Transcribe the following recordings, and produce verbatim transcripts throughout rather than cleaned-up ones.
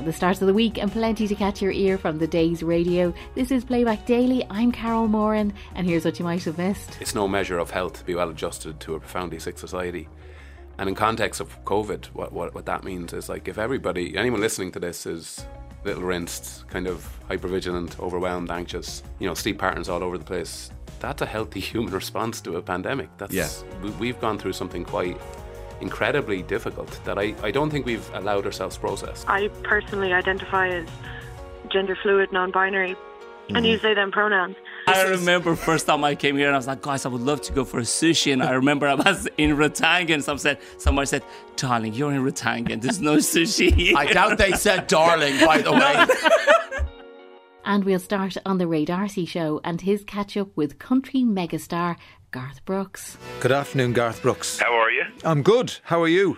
And the start of the week and plenty to catch your ear from the day's radio. This is Playback Daily. I'm Carol Moran and here's what you might have missed. It's no measure of health to be well adjusted to a profoundly sick society. And in context of COVID, what, what, what that means is like if everybody, anyone listening to this is little rinsed, kind of hypervigilant, overwhelmed, anxious, you know, sleep patterns all over the place, that's a healthy human response to a pandemic. That's yeah. we, We've gone through something quite incredibly difficult that I, I don't think we've allowed ourselves to process. I personally identify as gender fluid, non-binary, mm. and use they them pronouns. I remember first time I came here and I was like, guys, I would love to go for a sushi. And I remember I was in Ratanga and someone said, someone said, darling, you're in Ratanga. There's no sushi here. I doubt they said darling, by the way. And we'll start on the Ray D'Arcy show and his catch-up with country megastar Garth Brooks. Good afternoon, Garth Brooks. How are you? I'm good. How are you?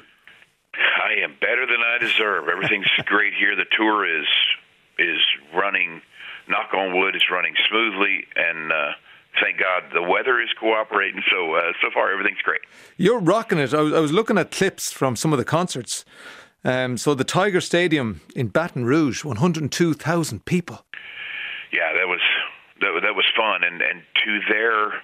I am better than I deserve. Everything's great here. The tour is is running, knock on wood, it's running smoothly, and uh, thank God the weather is cooperating. So uh, so far, everything's great. You're rocking it. I was, I was looking at clips from some of the concerts. Um, so the Tiger Stadium in Baton Rouge, one hundred two thousand people. Yeah, that was that, that was fun, and and to their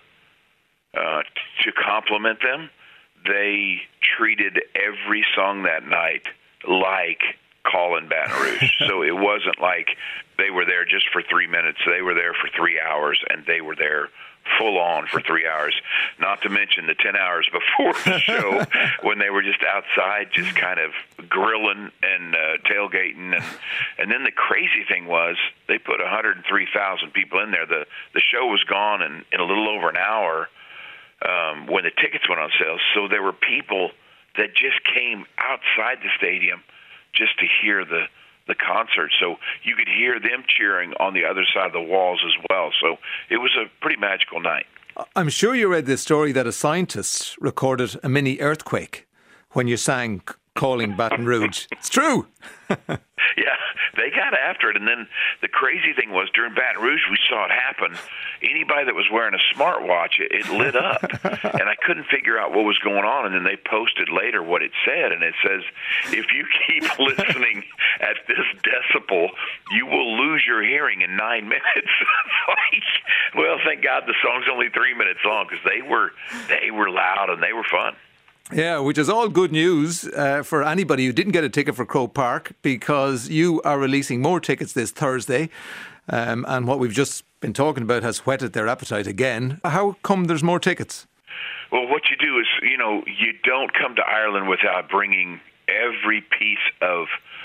uh, to compliment them, they treated every song that night like Callin' Baton Rouge. So it wasn't like they were there just for three minutes. They were there for three hours, and they were there full on for three hours. Not to mention the ten hours before the show when they were just outside, just kind of grilling and uh, tailgating. And, and then the crazy thing was they put one hundred three thousand people in there. The the show was gone in, in a little over an hour um, when the tickets went on sale. So there were people that just came outside the stadium just to hear the the concert, so you could hear them cheering on the other side of the walls as well. So it was a pretty magical night. I'm sure you read this story that a scientist recorded a mini earthquake when you sang Calling Baton Rouge. It's true. Yeah, they got after it. And then the crazy thing was during Baton Rouge, we saw it happen. Anybody that was wearing a smartwatch, it, it lit up. And I couldn't figure out what was going on. And then they posted later what it said. And it says, if you keep listening at this decibel, you will lose your hearing in nine minutes. Like, well, thank God the song's only three minutes long because they were, they were loud and they were fun. Yeah, which is all good news uh, for anybody who didn't get a ticket for Croke Park, because you are releasing more tickets this Thursday. Um, and what we've just been talking about has whetted their appetite again. How come there's more tickets? Well, what you do is, you know, you don't come to Ireland without bringing every piece of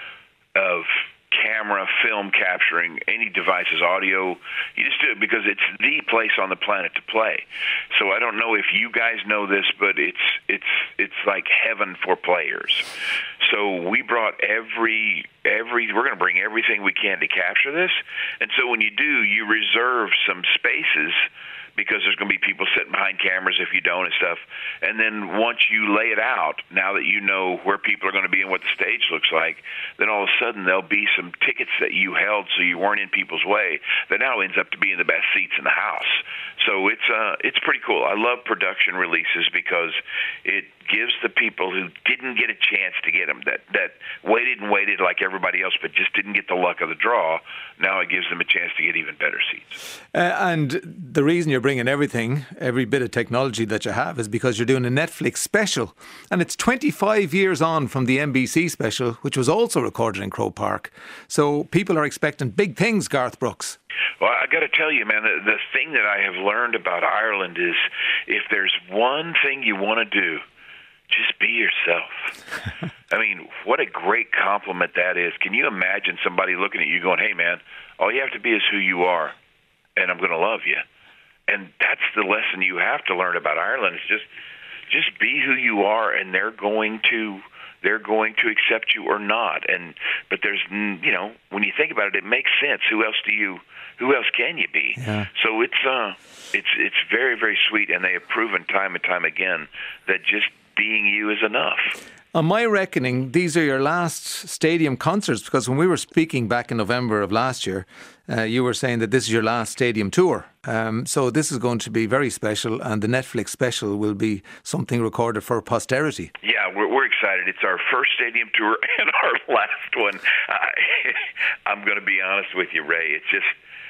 of camera, film capturing, any devices, audio. You just do it because it's the place on the planet to play. So I don't know if you guys know this, but it's it's it's like heaven for players. So we brought every every we're going to bring everything we can to capture this. And so when you do, you reserve some spaces, because there's going to be people sitting behind cameras if you don't and stuff. And then once you lay it out, now that you know where people are going to be and what the stage looks like, then all of a sudden there'll be some tickets that you held so you weren't in people's way that now ends up to being the best seats in the house. So it's uh, it's pretty cool. I love production releases because it gives the people who didn't get a chance to get them, that, that waited and waited like everybody else but just didn't get the luck of the draw, now it gives them a chance to get even better seats. Uh, and the reason you're bringing everything, every bit of technology that you have, is because you're doing a Netflix special. And it's twenty-five years on from the N B C special, which was also recorded in Croke Park. So people are expecting big things, Garth Brooks. Well, I got to tell you, man, the, the thing that I have learned about Ireland is if there's one thing you want to do, just be yourself. I mean, what a great compliment that is. Can you imagine somebody looking at you going, hey, man, all you have to be is who you are, and I'm going to love you. And that's the lesson you have to learn about Ireland. Is just just be who you are, and they're going to they're going to accept you or not. And but there's, you know, when you think about it, it makes sense. Who else do you who else can you be? Yeah. So it's uh it's it's very, very sweet, and they have proven time and time again that just being you is enough. On my reckoning, these are your last stadium concerts, because when we were speaking back in November of last year, uh, you were saying that this is your last stadium tour. Um, so this is going to be very special, and the Netflix special will be something recorded for posterity. Yeah, we're, we're excited excited. It's our first stadium tour and our last one. I, I'm going to be honest with you, Ray. It's just,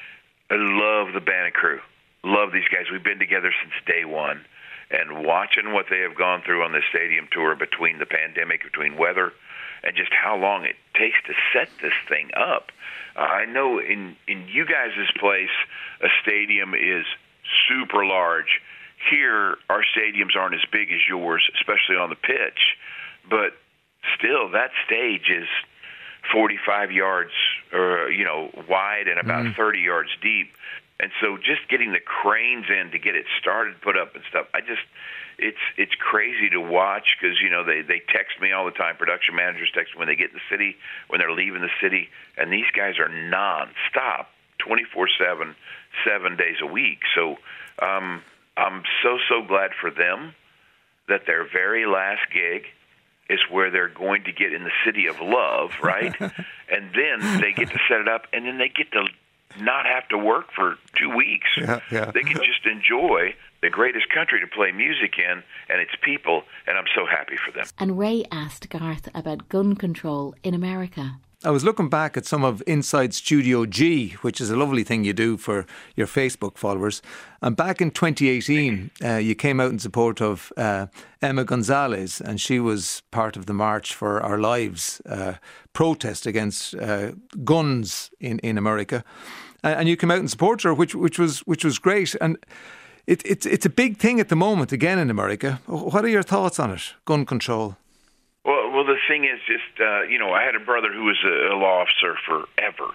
I love the band and crew. Love these guys. We've been together since day one. And watching what they have gone through on this stadium tour between the pandemic, between weather, and just how long it takes to set this thing up. Uh, I know in, in you guys' place, a stadium is super large. Here, our stadiums aren't as big as yours, especially on the pitch. But still, that stage is forty-five yards or, you know, wide and about mm. thirty yards deep. And so just getting the cranes in to get it started, put up and stuff, I just, it's it's crazy to watch because, you know, they, they text me all the time. Production managers text me when they get in the city, when they're leaving the city. And these guys are nonstop, twenty-four seven, seven days a week. So um, I'm so, so glad for them that their very last gig is where they're going to get in the city of love, right? And then they get to set it up, and then they get to not have to work for two weeks. Yeah, yeah. They can just enjoy the greatest country to play music in and its people, and I'm so happy for them. And Ray asked Garth about gun control in America. I was looking back at some of Inside Studio G, which is a lovely thing you do for your Facebook followers. And back in twenty eighteen, uh, you came out in support of uh, Emma Gonzalez, and she was part of the March for Our Lives uh, protest against uh, guns in, in America. And you came out and supported her, which which was which was great. And it, it's it's a big thing at the moment, again, in America. What are your thoughts on it, gun control? Well, well, the thing is just, uh, you know, I had a brother who was a, a law officer forever.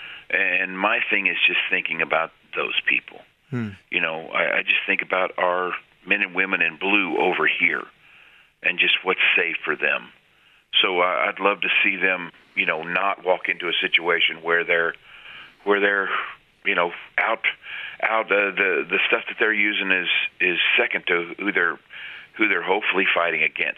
And my thing is just thinking about those people. Hmm. You know, I, I just think about our men and women in blue over here and just what's safe for them. So uh, I'd love to see them, you know, not walk into a situation where they're where they're, you know, out, out uh, the the stuff that they're using is is second to who they're who they're hopefully fighting against.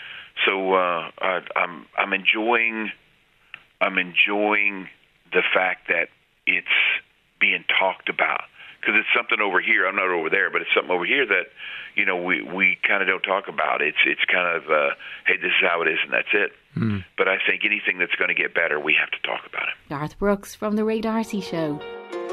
So uh, I, I'm I'm enjoying I'm enjoying the fact that it's being talked about because it's something over here. I'm not over there, but it's something over here that, you know, we, we kind of don't talk about. It's it's kind of uh, hey, this is how it is, and that's it. Mm. But I think anything that's going to get better, we have to talk about it. Garth Brooks from The Ray Darcy Show.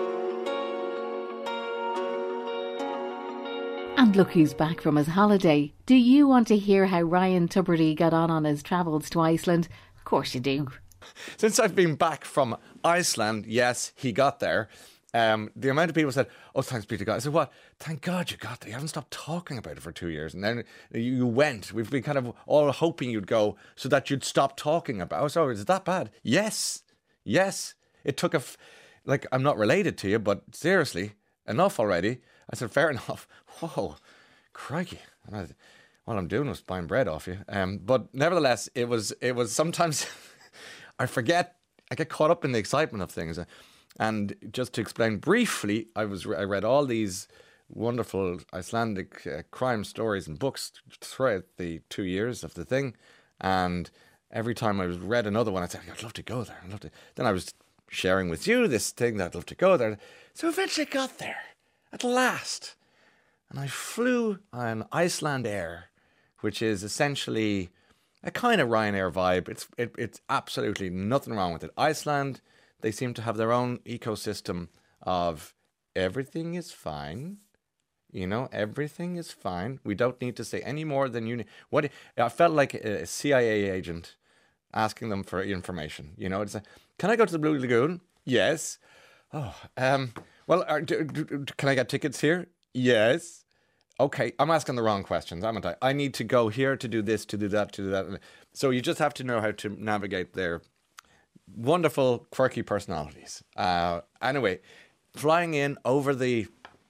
And look who's back from his holiday. Do you want to hear how Ryan Tubridy got on on his travels to Iceland? Of course you do. Since I've been back from Iceland, yes, he got there. Um, the amount of people said, oh, thanks be to God. I said, what? Thank God you got there. You haven't stopped talking about it for two years. And then you went. We've been kind of all hoping you'd go so that you'd stop talking about it. So is it that bad? Yes. Yes. It took a... F- like, I'm not related to you, but seriously, enough already. I said, fair enough. Whoa, crikey. And I, all I'm doing was buying bread off you. Um, but nevertheless, it was, it was sometimes... I forget. I get caught up in the excitement of things. And just to explain briefly, I was I read all these wonderful Icelandic uh, crime stories and books throughout the two years of the thing, and every time I was read another one, I'd say, I'd love to go there. I'd love to. Then I was sharing with you this thing that I'd love to go there. So eventually I got there at last, and I flew on Icelandair, which is essentially a kind of Ryanair vibe. It's it, it's absolutely nothing wrong with it. Iceland. They seem to have their own ecosystem of everything is fine. You know, everything is fine. We don't need to say any more than you need. What I felt like a C I A agent asking them for information. You know, it's like, can I go to the Blue Lagoon? Yes. Oh, um, well, are, do, do, can I get tickets here? Yes. Okay, I'm asking the wrong questions, haven't I? I need to go here to do this, to do that, to do that. So you just have to know how to navigate their wonderful, quirky personalities. Uh, anyway, flying in over the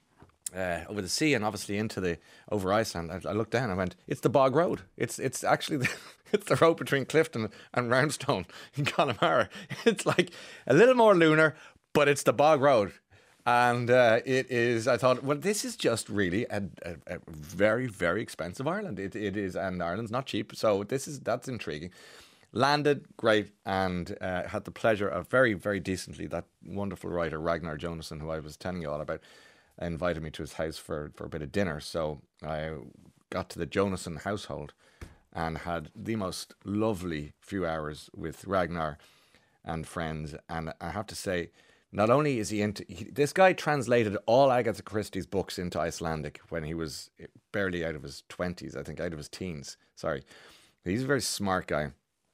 uh, over the sea and obviously into the over Iceland, I, I looked down and I went, "It's the Bog Road. It's it's actually the, it's the road between Clifton and Roundstone in Connemara. It's like a little more lunar, but it's the Bog Road." And uh, it is. I thought, well, this is just really a, a, a very, very expensive Ireland. It it is, and Ireland's not cheap. So this is that's intriguing. Landed great and uh, had the pleasure of very, very decently that wonderful writer Ragnar Jonasson, who I was telling you all about, invited me to his house for, for a bit of dinner. So I got to the Jonasson household and had the most lovely few hours with Ragnar and friends. And I have to say, not only is he into... He, this guy translated all Agatha Christie's books into Icelandic when he was barely out of his twenties, I think, out of his teens. Sorry. He's a very smart guy.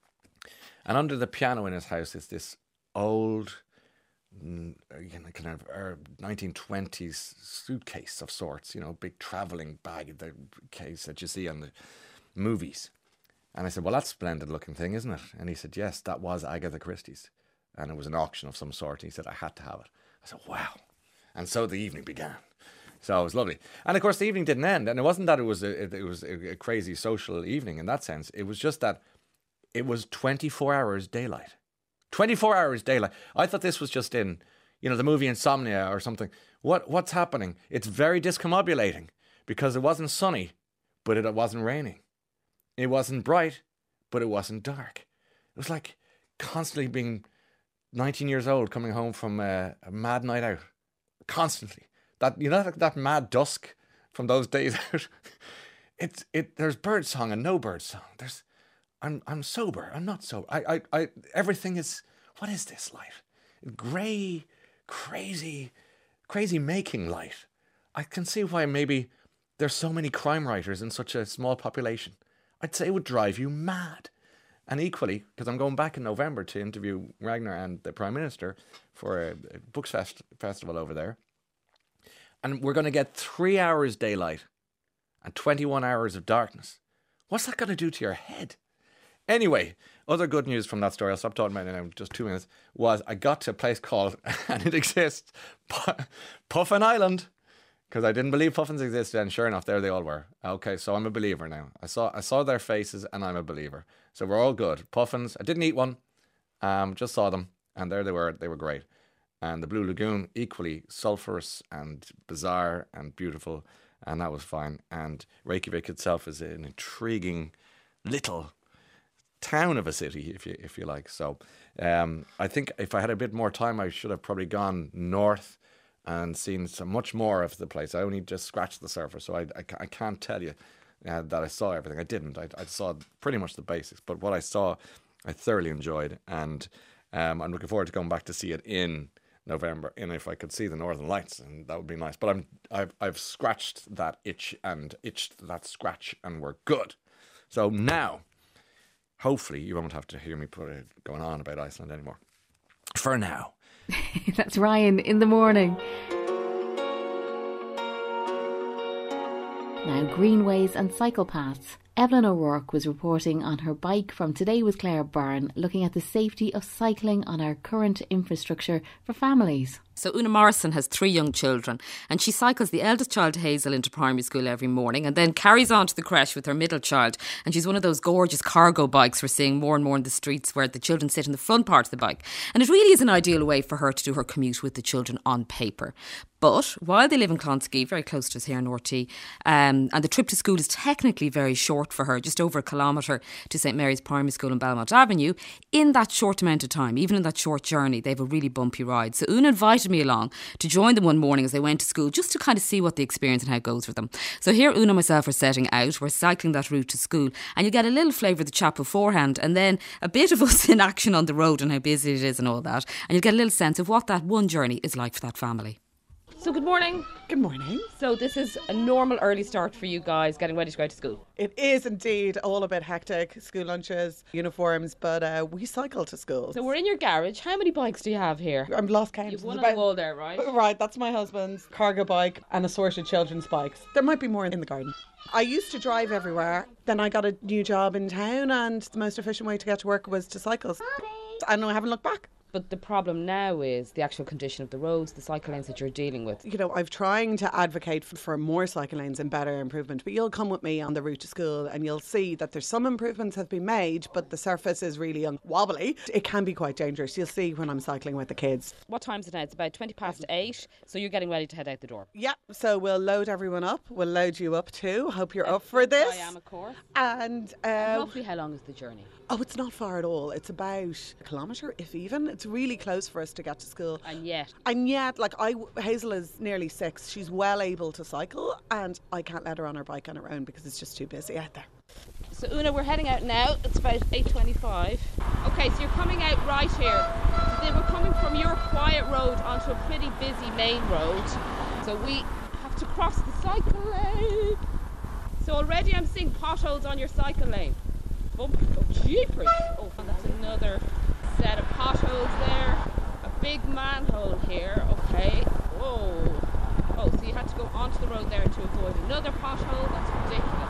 And under the piano in his house is this old, you know, kind of uh, nineteen twenties suitcase of sorts, you know, big travelling bag, the case that you see on the movies. And I said, well, that's a splendid looking thing, isn't it? And he said, yes, that was Agatha Christie's. And it was an auction of some sort. And he said, I had to have it. I said, wow. And so the evening began. So it was lovely. And of course, the evening didn't end. And it wasn't that it was a, it, it was a, a crazy social evening in that sense. It was just that it was twenty-four hours daylight. twenty-four hours daylight. I thought this was just in, you know, the movie Insomnia or something. What What's happening? It's very discombobulating because it wasn't sunny, but it wasn't raining. It wasn't bright, but it wasn't dark. It was like constantly being nineteen years old, coming home from a, a mad night out. Constantly. That, you know, that, that mad dusk from those days out. It's it. There's bird song and no bird song. There's, I'm I'm sober. I'm not sober. I I I. Everything is. What is this light? Grey, crazy, crazy making light. I can see why maybe there's so many crime writers in such a small population. I'd say it would drive you mad. And equally, because I'm going back in November to interview Ragnar and the Prime Minister for a, a books fest, festival over there. And we're going to get three hours daylight and twenty-one hours of darkness. What's that going to do to your head? Anyway, other good news from that story, I'll stop talking about it now in just two minutes, was I got to a place called, and it exists, Puffin Island. Because I didn't believe puffins existed, and sure enough, there they all were. Okay, so I'm a believer now. I saw I saw their faces, and I'm a believer. So we're all good. Puffins, I didn't eat one, um, just saw them, and there they were. They were great. And the Blue Lagoon, equally sulphurous and bizarre and beautiful, and that was fine. And Reykjavik itself is an intriguing little town of a city, if you if you like. So um, I think if I had a bit more time, I should have probably gone north and seen so much more of the place. I only just scratched the surface, so I, I, I can't tell you uh, that I saw everything. I didn't. I, I saw pretty much the basics, but what I saw, I thoroughly enjoyed, and um, I'm looking forward to going back to see it in November, and if I could see the Northern Lights, and that would be nice. But I'm I've I've scratched that itch and itched that scratch, and we're good. So now, hopefully, you won't have to hear me put it going on about Iceland anymore. For now. That's Ryan in the morning. Now, greenways and cycle paths. Evelyn O'Rourke was reporting on her bike from Today with Claire Byrne, looking at the safety of cycling on our current infrastructure for families. So Una Morrison has three young children, and she cycles the eldest child, Hazel, into primary school every morning and then carries on to the creche with her middle child. And she's one of those gorgeous cargo bikes we're seeing more and more in the streets, where the children sit in the front part of the bike. And it really is an ideal way for her to do her commute with the children on paper. But while they live in Clonskee, very close to us here in R T, um, and the trip to school is technically very short for her, just over a kilometre to St Mary's Primary School in Belmont Avenue, in that short amount of time, even in that short journey, they have a really bumpy ride. So Una invited me along to join them one morning as they went to school, just to kind of see what the experience and how it goes for them. So here Una and myself are setting out. We're cycling that route to school, and you get a little flavour of the chat beforehand, and then a bit of us in action on the road and how busy it is and all that, and you get a little sense of what that one journey is like for that family. So good morning. Good morning. So this is a normal early start for you guys getting ready to go to school. It is indeed all a bit hectic. School lunches, uniforms, but uh, we cycle to school. So we're in your garage. How many bikes do you have here? I'm lost count. You've one on the wall there, right? Right, that's my husband's cargo bike and assorted children's bikes. There might be more in the garden. I used to drive everywhere. Then I got a new job in town, and the most efficient way to get to work was to cycle. And I haven't looked back. But the problem now is the actual condition of the roads, the cycle lanes that you're dealing with. You know, I'm trying to advocate for more cycle lanes and better improvement, but you'll come with me on the route to school and you'll see that there's some improvements have been made, but the surface is really un- wobbly. It can be quite dangerous. You'll see when I'm cycling with the kids. What time is it now? It's about twenty past eight, so you're getting ready to head out the door. Yeah, so we'll load everyone up. We'll load you up too. Hope you're up for this. I am, of course. And, um, and roughly how long is the journey? Oh, it's not far at all. It's about a kilometre, if even. It's really close for us to get to school. And yet? And yet, like, I, Hazel is nearly six. She's well able to cycle, and I can't let her on her bike on her own because it's just too busy out there. So Una, we're heading out now. It's about eight twenty-five. Okay, so you're coming out right here. So they were coming from your quiet road onto a pretty busy main road. So we have to cross the cycle lane. So already I'm seeing potholes on your cycle lane. Bump. Oh, jeepers. Oh, and that's another set of potholes there. A big manhole here. Okay. Whoa. Oh, so you had to go onto the road there to avoid another pothole. That's ridiculous.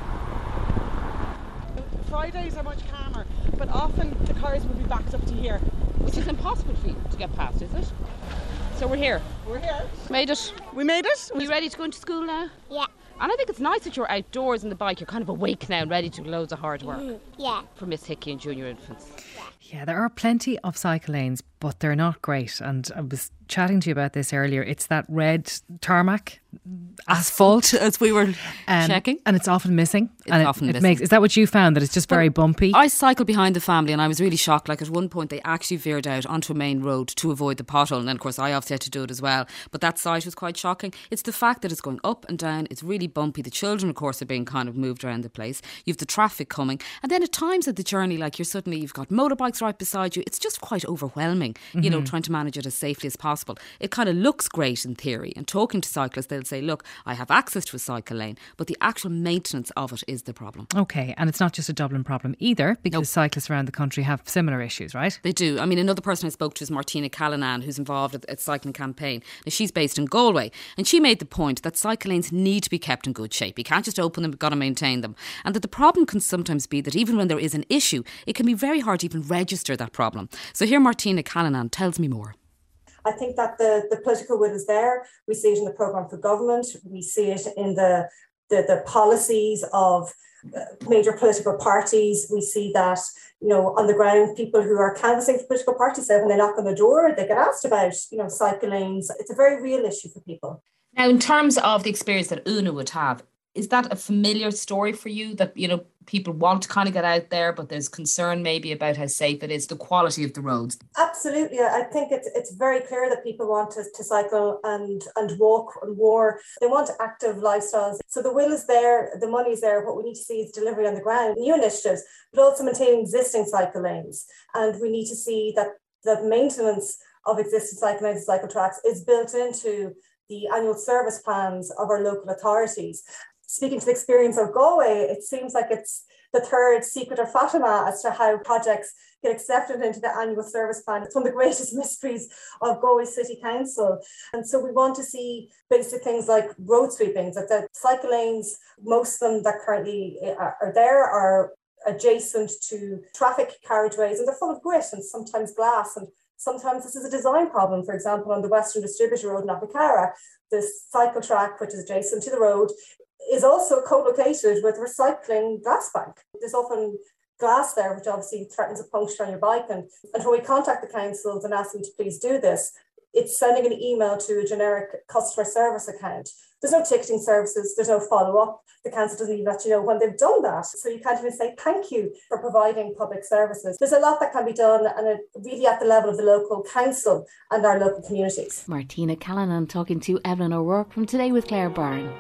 Fridays are much calmer, but often the cars will be backed up to here. Which is impossible for you to get past, is it? So we're here. We're here. Made it. We made it. Are you ready to go into school now? Yeah. And I think it's nice that you're outdoors on the bike. You're kind of awake now and ready to do loads of hard work. Mm, yeah. For Miss Hickey and junior infants. Yeah, there are plenty of cycle lanes, but they're not great. And I was chatting to you about this earlier. It's that red tarmac asphalt, as we were um, checking, and it's often missing. It's and often it, it missing. Makes, is that what you found? That it's just very well, bumpy? I cycled behind the family, and I was really shocked. Like at one point, they actually veered out onto a main road to avoid the pothole, and then of course I obviously had to do it as well. But that sight was quite shocking. It's the fact that it's going up and down. It's really bumpy. The children, of course, are being kind of moved around the place. You've the traffic coming, and then at times of the journey, like you're suddenly you've got motorbikes right beside you. It's just quite overwhelming. Mm-hmm. You know, trying to manage it as safely as possible. It kind of looks great in theory, and talking to cyclists, they'll say, "Look, I have access to a cycle lane," but the actual maintenance of it is the problem. Okay, and it's not just a Dublin problem either, because nope. cyclists around the country have similar issues, right? They do. I mean, another person I spoke to is Martina Callanan, who's involved at, at Cycling Campaign. Now, she's based in Galway, and she made the point that cycle lanes need to be kept in good shape. You can't just open them, you've got to maintain them. And that the problem can sometimes be that even when there is an issue, it can be very hard to even register that problem. So here Martina Callanan tells me more. I think that the, the political will is there. We see it in the programme for government. We see it in the, the, the policies of major political parties. We see that, you know, on the ground, people who are canvassing for political parties, when they knock on the door, they get asked about, you know, cycle lanes. It's a very real issue for people. Now, in terms of the experience that Una would have, is that a familiar story for you that, you know, people want to kind of get out there, but there's concern maybe about how safe it is, the quality of the roads? Absolutely. I think it's it's very clear that people want to, to cycle and, and walk and more. They want active lifestyles. So the will is there, the money is there. What we need to see is delivery on the ground, new initiatives, but also maintaining existing cycle lanes. And we need to see that the maintenance of existing cycle lanes and cycle tracks is built into the annual service plans of our local authorities. Speaking to the experience of Galway, it seems like it's the third secret of Fatima as to how projects get accepted into the annual service plan. It's one of the greatest mysteries of Galway City Council. And so we want to see basic things like road sweepings, that the cycle lanes, most of them that currently are there are adjacent to traffic carriageways, and they're full of grit and sometimes glass, and sometimes this is a design problem. For example, on the Western Distributor Road in Appicara, the cycle track, which is adjacent to the road, is also co-located with recycling glass bank. There's often glass there, which obviously threatens a puncture on your bike. And, and when we contact the councils and ask them to please do this, it's sending an email to a generic customer service account. There's no ticketing services, there's no follow-up. The council doesn't even let you know when they've done that. So you can't even say thank you for providing public services. There's a lot that can be done, and it really at the level of the local council and our local communities. Martina Callanan talking to Evelyn O'Rourke from Today with Claire Byrne.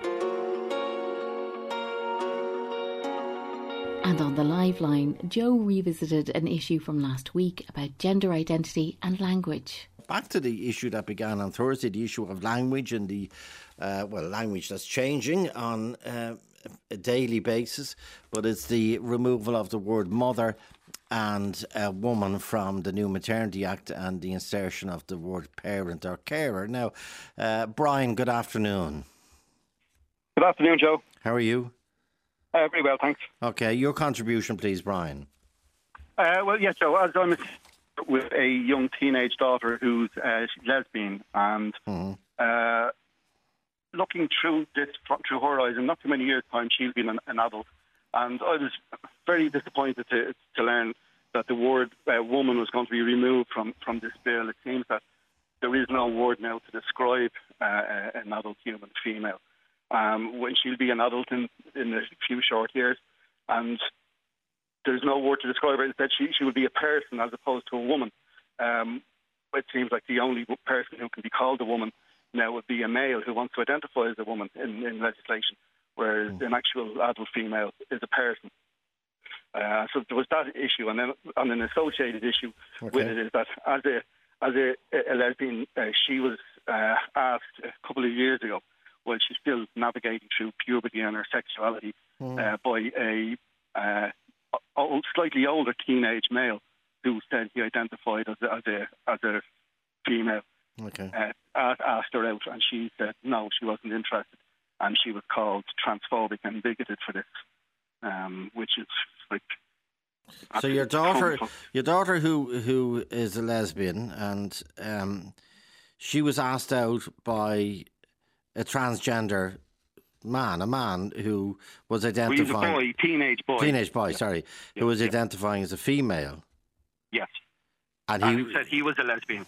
And on the live line, Joe revisited an issue from last week about gender identity and language. Back to the issue that began on Thursday, the issue of language and the, uh, well, language that's changing on uh, a daily basis, but it's the removal of the word mother and a woman from the new Maternity Act and the insertion of the word parent or carer. Now, uh, Brian, good afternoon. Good afternoon, Joe. How are you? Uh, very well, thanks. Okay, your contribution, please, Brian. Uh, well, yes, Joe, as I'm with a young teenage daughter who's uh, lesbian, and mm-hmm. uh, looking through this through her eyes, in not too many years' time, she's been an, an adult, and I was very disappointed to to learn that the word uh, woman was going to be removed from, from this bill. It seems that there is no word now to describe uh, an adult human female. Um, when she'll be an adult in, in a few short years, and there's no word to describe her. Instead, she, she will be a person as opposed to a woman. Um, it seems like the only person who can be called a woman now would be a male who wants to identify as a woman in, in legislation, whereas mm. an actual adult female is a person. Uh, so there was that issue, and then on an associated issue Okay. with it is that as a as a, a lesbian, uh, she was uh, asked a couple of years ago, while she's still navigating through puberty and her sexuality, Mm. uh, by a uh, old, slightly older teenage male who said he identified as a, as a, as a female. Okay. Uh, asked her out, and she said no, she wasn't interested, and she was called transphobic and bigoted for this, um, which is like. So your daughter, harmful. your daughter who who is a lesbian, and um, she was asked out by a transgender man, a man who was Well, he's a identifying boy, teenage boy. teenage boy, Yeah. sorry, Yeah, who was yeah. identifying as a female, Yes. and And he he said he was a lesbian.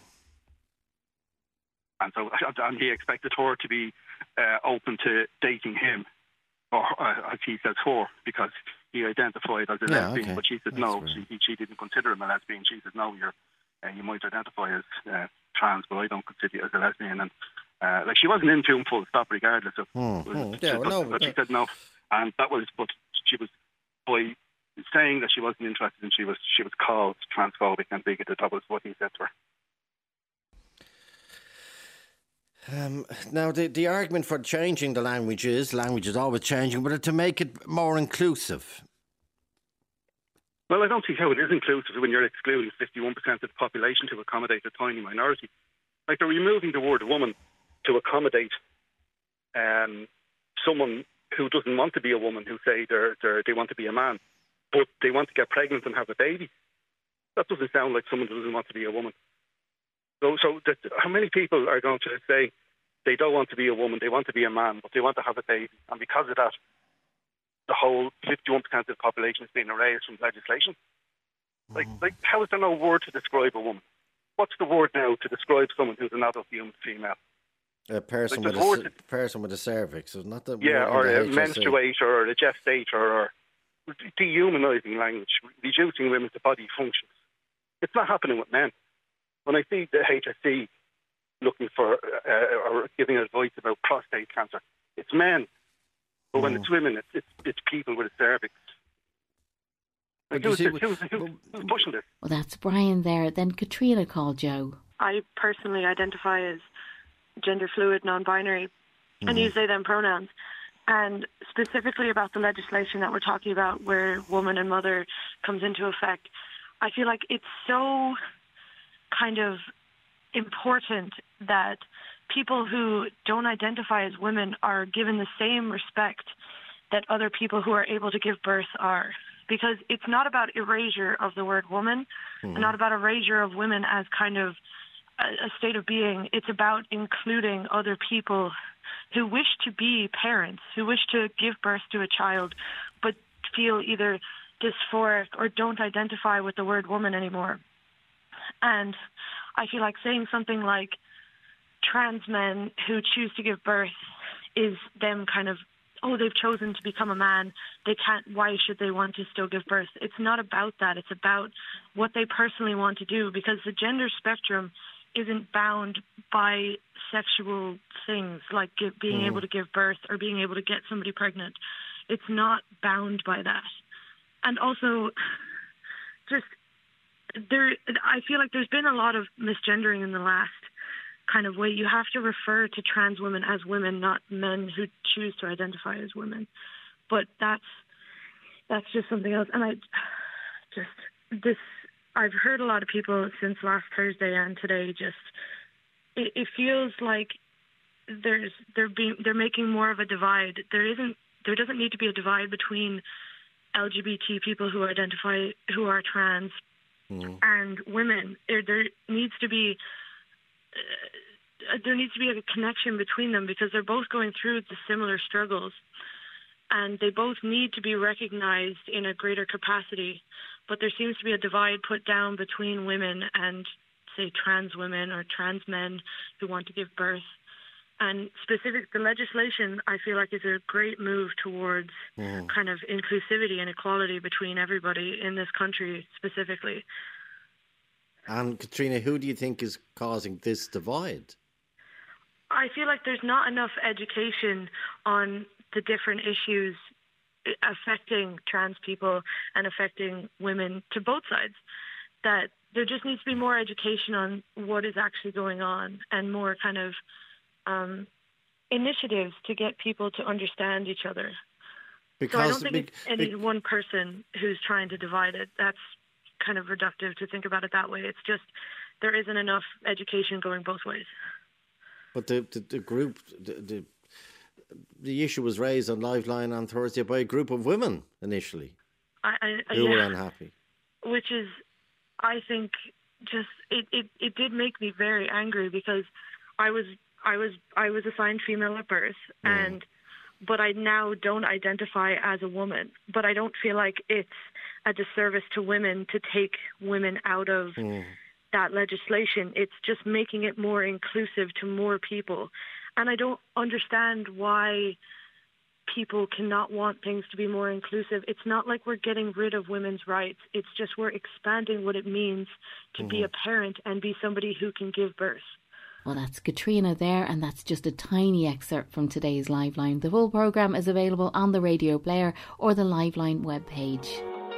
And so and he expected her to be uh, open to dating him, or uh, as he says, her, because he identified as a Yeah, lesbian. okay. But she said That's no, fair. she, he- she didn't consider him a lesbian. She said, no, you're, uh, you might identify as uh, trans, but I don't consider you as a lesbian. And uh, like she wasn't into him full stop, regardless of. Hmm, hmm. Yeah, but, well, no, but she but- said no, and that was. But she was by saying that she wasn't interested, and she was she was called transphobic and bigoted. That was what he said to her. Um, now, the, the argument for changing the language is language is always changing, but to make it more inclusive. Well, I don't see how it is inclusive when you're excluding fifty-one percent of the population to accommodate a tiny minority. Like they're removing the word woman to accommodate um, someone who doesn't want to be a woman, who say they're, they're, they want to be a man, but they want to get pregnant and have a baby. That doesn't sound like someone who doesn't want to be a woman. So, so that, how many people are going to say they don't want to be a woman, they want to be a man, but they want to have a baby, and because of that, the whole fifty-one percent of the population is being erased from legislation? Like, like, how is there no word to describe a woman? What's the word now to describe someone who's an adult human female? A person Like with the a word s- person with a cervix, so not the Yeah, word or in a the H S E. menstruator, or a gestator, or dehumanising language, reducing women to body functions. It's not happening with men. When I see the H S E looking for uh, or giving advice about prostate cancer, it's men. But when Mm. it's women, it's, it's it's people with a cervix. Like, But you who's, see, this? who's, who's, who's pushing this? Well, that's Brian there. Then Katrina called Joe. I personally identify as gender fluid, non-binary, and use they them pronouns. And specifically about the legislation that we're talking about, where woman and mother comes into effect, I feel like it's so kind of important that people who don't identify as women are given the same respect that other people who are able to give birth are. Because it's not about erasure of the word woman, and not about erasure of women as kind of a, a state of being. It's about including other people who wish to be parents, who wish to give birth to a child, but feel either dysphoric or don't identify with the word woman anymore. And I feel like saying something like trans men who choose to give birth is them kind of, oh, they've chosen to become a man, they can't, why should they want to still give birth? It's not about that. It's about what they personally want to do, because the gender spectrum isn't bound by sexual things like give, being Mm. able to give birth or being able to get somebody pregnant. It's not bound by that. And also, just there, I feel like there's been a lot of misgendering in the last kind of way. You have to refer to trans women as women, not men who choose to identify as women. But that's that's just something else. And I just this I've heard a lot of people since last Thursday and today. Just it, it feels like there's they're being they're making more of a divide. There isn't there doesn't need to be a divide between L G B T people who identify who are trans Mm. and women. There, there needs to be uh, there needs to be a connection between them, because they're both going through the similar struggles, and they both need to be recognized in a greater capacity. But there seems to be a divide put down between women and, say, trans women or trans men who want to give birth. And specific, the legislation, I feel like, is a great move towards Mm. kind of inclusivity and equality between everybody in this country specifically. And Katrina, who do you think is causing this divide? I feel like there's not enough education on the different issues affecting trans people and affecting women to both sides. That there just needs to be more education on what is actually going on and more kind of um, initiatives to get people to understand each other. Because so I don't think be, it's any be, one person who's trying to divide it. That's kind of reductive to think about it that way. It's just there isn't enough education going both ways. But the, the, the group, the, the the issue was raised on Liveline on Thursday by a group of women initially I, I, who yeah, were unhappy. Which is, I think, just it, it, it did make me very angry because I was I was I was assigned female at birth, mm. and but I now don't identify as a woman. But I don't feel like it's a disservice to women to take women out of mm. that legislation. It's just making it more inclusive to more people. And I don't understand why people cannot want things to be more inclusive. It's not like we're getting rid of women's rights. It's just we're expanding what it means to mm-hmm. be a parent and be somebody who can give birth. Well, that's Katrina there, and that's just a tiny excerpt from today's Liveline. The full programme is available on the Radio Player or the Liveline webpage.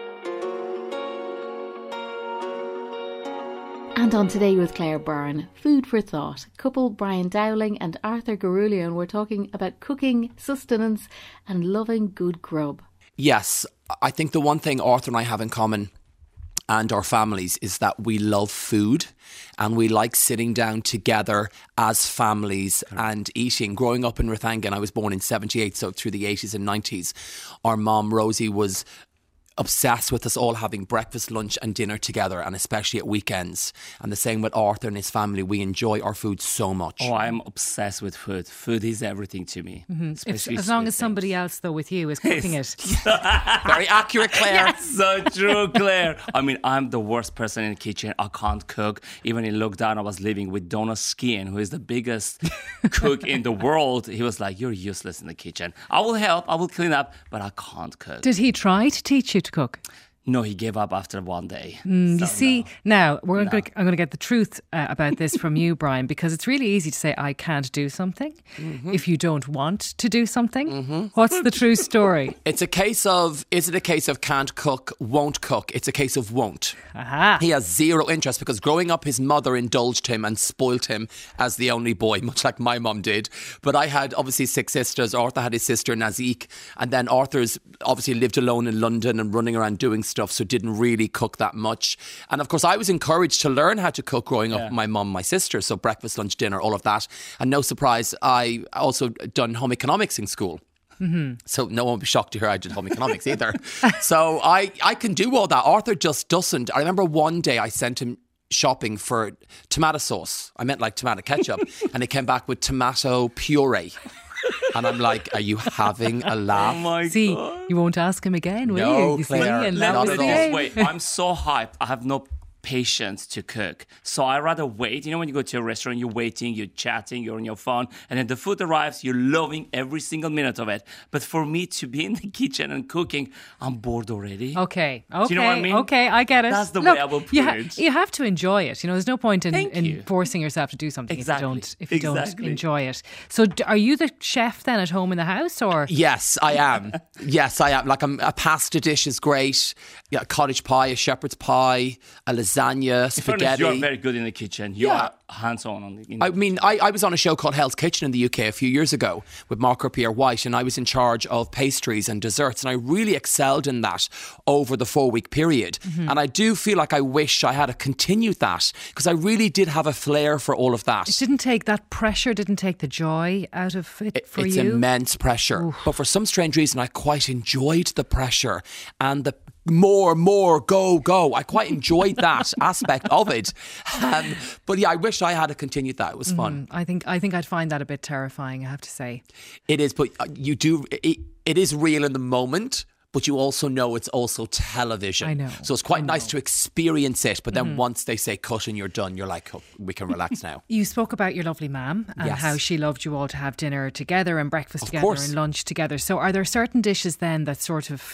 And on Today with Claire Byrne, food for thought. Couple Brian Dowling and Arthur Garulian were talking about cooking, sustenance and loving good grub. Yes, I think the one thing Arthur and I have in common and our families is that we love food and we like sitting down together as families and eating. Growing up in Rathangan, I was born in seventy-eight, so through the eighties and nineties, our mom Rosie was obsessed with us all having breakfast, lunch and dinner together, and especially at weekends. And the same with Arthur and his family. We enjoy our food so much. Oh, I'm obsessed with food. Food is everything to me. Mm-hmm. If, as long as somebody else, though, with you is cooking it. Very accurate, Claire. Yes, so true, Claire. I mean, I'm the worst person in the kitchen. I can't cook. Even in lockdown, I was living with Donald Skien, who is the biggest cook in the world. He was like, you're useless in the kitchen. I will help, I will clean up, but I can't cook. Did he try to teach you to cook? No, he gave up after one day. Mm, so you see, no. now we're No. going to, I'm going to get the truth uh, about this from you, Brian, because it's really easy to say I can't do something Mm-hmm. if you don't want to do something. Mm-hmm. What's the true story? It's a case of, is it a case of can't cook, won't cook? It's a case of won't. Aha. He has zero interest because growing up his mother indulged him and spoilt him as the only boy, much like my mum did. But I had obviously six sisters. Arthur had his sister Nazik, and then Arthur's obviously lived alone in London and running around doing stuff, so didn't really cook that much. And of course I was encouraged to learn how to cook growing up Yeah. with my mum, my sister, so breakfast, lunch, dinner, all of that. And no surprise, I also done home economics in school. Mm-hmm. So no one will be shocked to hear I did home economics either. So I, I can do all that. Arthur just doesn't. I remember one day I sent him shopping for tomato sauce. I meant like tomato ketchup. And he came back with tomato puree. And I'm like, are you having a laugh? Oh my See, God. you won't ask him again, will No, you? You Claire, see, and not that was at the all. game. Wait, I'm so hyped. I have no patience to cook. So I rather wait. You know, when you go to a restaurant, you're waiting, you're chatting, you're on your phone, and then the food arrives, you're loving every single minute of it. But for me to be in the kitchen and cooking, I'm bored already. Okay, okay, Do you know what I mean? okay, I get it. That's the Look, way I will put you ha- it. You have to enjoy it. You know, there's no point in, Thank in you. forcing yourself to do something Exactly. if you don't if you Exactly. don't enjoy it. So, d- are you the chef then at home in the house, or Yes, I am. Yes, I am. Like I'm, a pasta dish is great. Yeah, a cottage pie, a shepherd's pie, a lasagna, In fairness, spaghetti. you're very good in the kitchen. You Yeah. are hands-on on the in the I mean, I, I was on a show called Hell's Kitchen in the U K a few years ago with Marco Pierre White, and I was in charge of pastries and desserts, and I really excelled in that over the four-week period. Mm-hmm. And I do feel like I wish I had continued that because I really did have a flair for all of that. it didn't take that pressure, didn't take the joy out of it It- for it's you? immense pressure. But for some strange reason, I quite enjoyed the pressure and the more, more, go, go. I quite enjoyed that aspect of it. Um, but yeah, I wish I had continued that. It was fun. Mm, I think I think I'd find that a bit terrifying, I have to say. It is, but you do, it, it is real in the moment. But you also know it's also television. I know. So it's quite nice to experience it. But then once they say cut and you're done, you're like, oh, we can relax now. You spoke about your lovely mum and Yes. how she loved you all to have dinner together and breakfast Of together course. and lunch together. So are there certain dishes then that sort of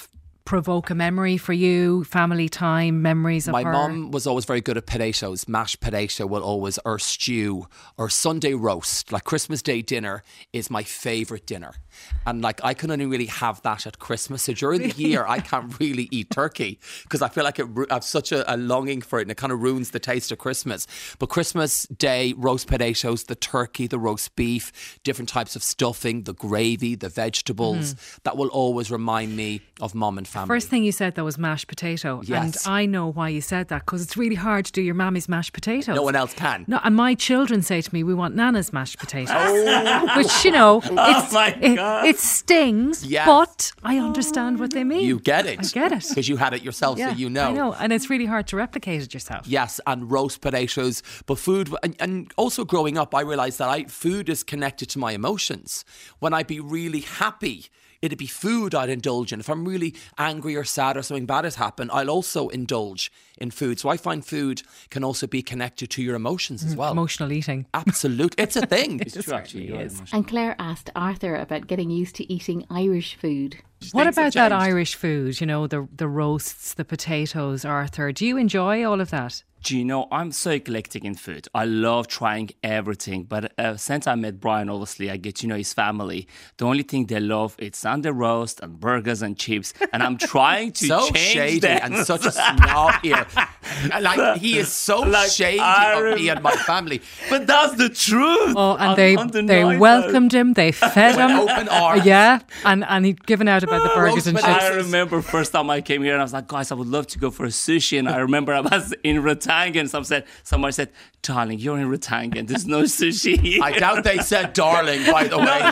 provoke a memory for you? Family time, memories of My her? mum was always very good at potatoes. Mashed potato will always, or stew, or Sunday roast. Like Christmas Day dinner is my favourite dinner. And like I can only really have that at Christmas. So during the year, I can't really eat turkey because I feel like it, I have such a, a longing for it and it kind of ruins the taste of Christmas. But Christmas Day, roast potatoes, the turkey, the roast beef, different types of stuffing, the gravy, the vegetables, mm. that will always remind me of mum and family. First thing you said though was mashed potato. Yes. And I know why you said that because it's really hard to do your mammy's mashed potatoes. No one else can. No, and my children say to me, we want Nana's mashed potatoes. Oh. Which, you know, it's, oh my God. It, it stings, yes. but I understand what they mean. You get it. I get it. Because you had it yourself, yeah, so you know. I know, and it's really hard to replicate it yourself. Yes, and roast potatoes, but food, and, and also growing up, I realised that I food is connected to my emotions. When I'd be really happy, it'd be food I'd indulge in. If I'm really angry or sad or something bad has happened, I'll also indulge in food. So I find food can also be connected to your emotions as well. Emotional eating. Absolutely. It's a thing. It's true, actually. Is. And Claire asked Arthur about getting used to eating Irish food. What about that Irish food? You know, the the roasts, the potatoes, Arthur. Do you enjoy all of that? Do you know, I'm so eclectic in food. I love trying everything. But uh, since I met Brian, obviously, I get to know his family. The only thing they love is Sunday roast and burgers and chips. And I'm trying to so change shady them. and such a snob here. Like, he is so like, shady of me and my family. But that's the truth. Oh, and they they welcomed him. They fed him. Open arms. Yeah. And, and he'd given out about the burgers and chips. I remember first time I came here and I was like, guys, I would love to go for a sushi. And I remember I was in Rattangan. Some said, somebody said, darling, you're in Rattangan. There's no sushi here. I doubt they said darling, by the way.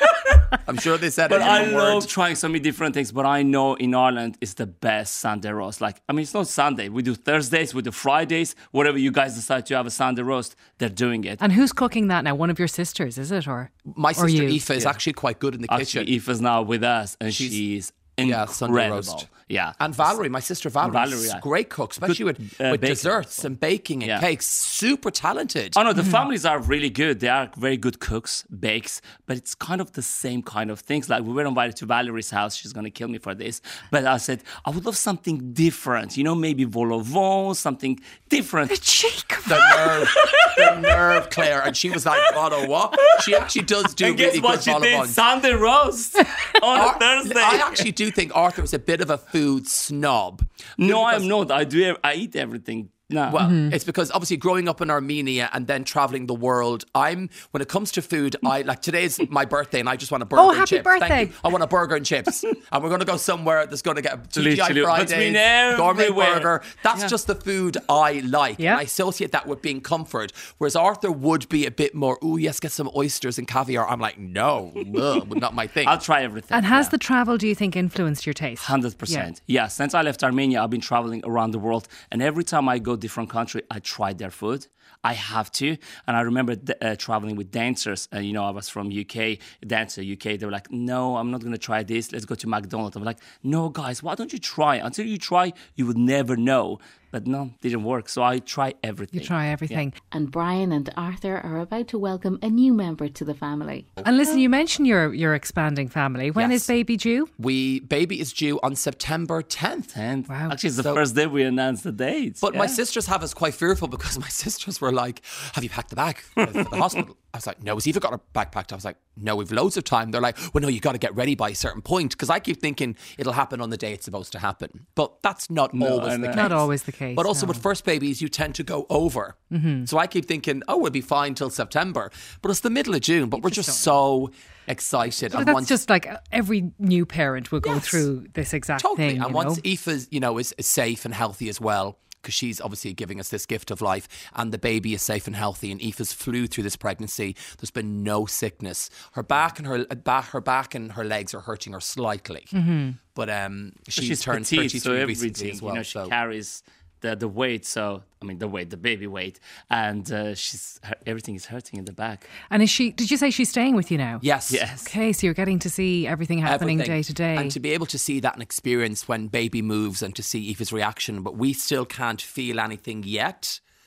I'm sure they said but it in I a love word. trying so many different things. But I know in Ireland it's the best Sunday roast. Like, I mean, it's not Sunday. We do Thursdays, we do Fridays. Whatever you guys decide to have a Sunday roast, they're doing it. And who's cooking that now? One of your sisters, is it? Or My or sister you? Aoife is Yeah. actually quite good in the Actually, kitchen. Aoife's now with us, and She's- she's Yeah, incredible. Sunday roast. Yeah. And Valerie, my sister Valerie, Valerie, is yeah. a great cook, especially Good, with, uh, with baking. desserts and baking and Yeah. cakes. Super talented. Oh no, the families are really good. They are very good cooks, bakes, but it's kind of the same kind of things. Like we were invited to Valerie's house. She's going to kill me for this. But I said, I would love something different. You know, maybe vol au vent, something different. The cheek of The nerve, the nerve, Claire. And she was like, what oh what? She actually does do and guess really what good she vol au did? vent. Sunday roast on a Ar- Thursday. I actually do think Arthur is a bit of a food snob. no, Because- I'm not. I do. I eat everything. No. Well, it's because obviously growing up in Armenia and then traveling the world, I'm when it comes to food, I like today's my birthday and I just want a burger Oh, and happy chips. Thank birthday. you. I want a burger and chips. And we're going to go somewhere that's going to get T G I Literally, Fridays, between gourmet everywhere. burger. That's Yeah. just the food I like. Yeah. And I associate that with being comfort. Whereas Arthur would be a bit more, ooh, yes, get some oysters and caviar. I'm like, no, ugh, not my thing. I'll try everything. And has yeah. the travel, do you think, influenced your taste? one hundred percent. Yeah. Since I left Armenia, I've been traveling around the world. And every time I go different country, I try their food. I have to. And I remember uh, traveling with dancers. And, you know, I was from U K, dancer U K. They were like, no, I'm not going to try this. Let's go to McDonald's. I'm like, no, guys, why don't you try? Until you try, you would never know. But no, didn't work. So I try everything. You try everything. And Brian and Arthur are about to welcome a new member to the family. And listen, you mentioned your, your expanding family. When Yes. is baby due? We baby is due on September tenth. And Wow. actually, it's the So- first day we announced the date. But yeah. my sisters have us quite fearful because my sisters were like, have you packed the bag for the hospital? I was like, no. Has Eva got her bag packed? I was like, no, we've loads of time. They're like, well, no, you got to get ready by a certain point. Because I keep thinking it'll happen on the day it's supposed to happen. But that's not No, always I the know. case. Not always the case. But also no. with first babies, you tend to go over. Mm-hmm. So I keep thinking, oh, we'll be fine till September. But it's the middle of June. But we're just so excited. So and that's once, just like every new parent will go Yes. through this exact totally. thing. And you once know? Aoife, you know, is, is safe and healthy as well, because she's obviously giving us this gift of life, and the baby is safe and healthy, and Aoife's flew through this pregnancy. There's been no sickness. Her back and her back, her back and her legs are hurting her slightly, Mm-hmm. but um, So she's, she's turned petite, thirty-three so recently everything, as well. you know, she so. carries the the weight. So I mean, the weight, the baby weight, and uh, she's her, everything is hurting in the back. And is she? Did you say she's staying with you now? Yes. Yes. Okay, so you're getting to see everything happening Everything. day to day. And to be able to see that and experience when baby moves and to see Aoife's reaction, but we still can't feel anything yet.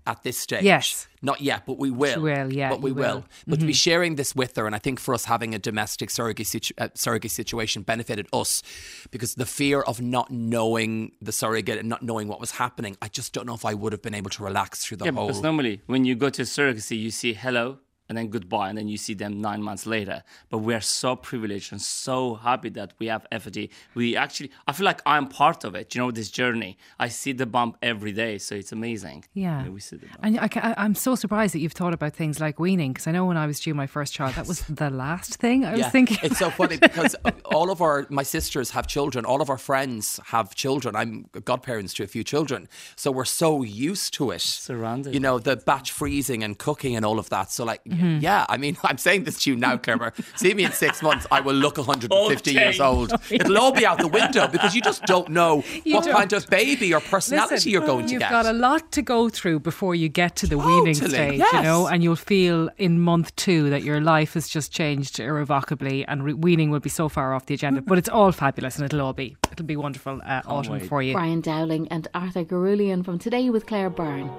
at this stage. Yes. Not yet, but we will. She will, yeah, But we you will. will. But to be Mhm. sharing this with her, and I think for us having a domestic surrogate, situ- uh, surrogate situation benefited us because the fear of not knowing the surrogate and not knowing what was happening, I just don't know if I would have been able to relax through the Yeah, whole... because normally when you go to surrogacy, you see hello and then goodbye, and then you see them nine months later. But we are so privileged and so happy that we have F D. We actually, I feel like I'm part of it, you know, this journey. I see the bump every day, so it's amazing. Yeah. we see the bump. And I, ca- I'm so surprised that you've thought about things like weaning, because I know when I was due my first child, that was the last thing I was Yeah, thinking. it's so funny because all of our, my sisters have children, all of our friends have children. I'm godparents to a few children. So we're so used to it. Surrounded. You know, the batch freezing and cooking and all of that. So like, Mhm. yeah, I mean, I'm saying this to you now, Claire. See me in six months, I will look one hundred fifty Okay. years old. It'll all be out the window because you just don't know You what don't. kind of baby or personality Listen, you're going to you've get. got a lot to go through before you get to the weaning Totally, stage, yes. you know, and you'll feel in month two that your life has just changed irrevocably, and re- weaning will be so far off the agenda. But it's all fabulous, and it'll all be it'll be wonderful uh, autumn wait. for you. Brian Dowling and Arthur Garulian from Today with Claire Byrne.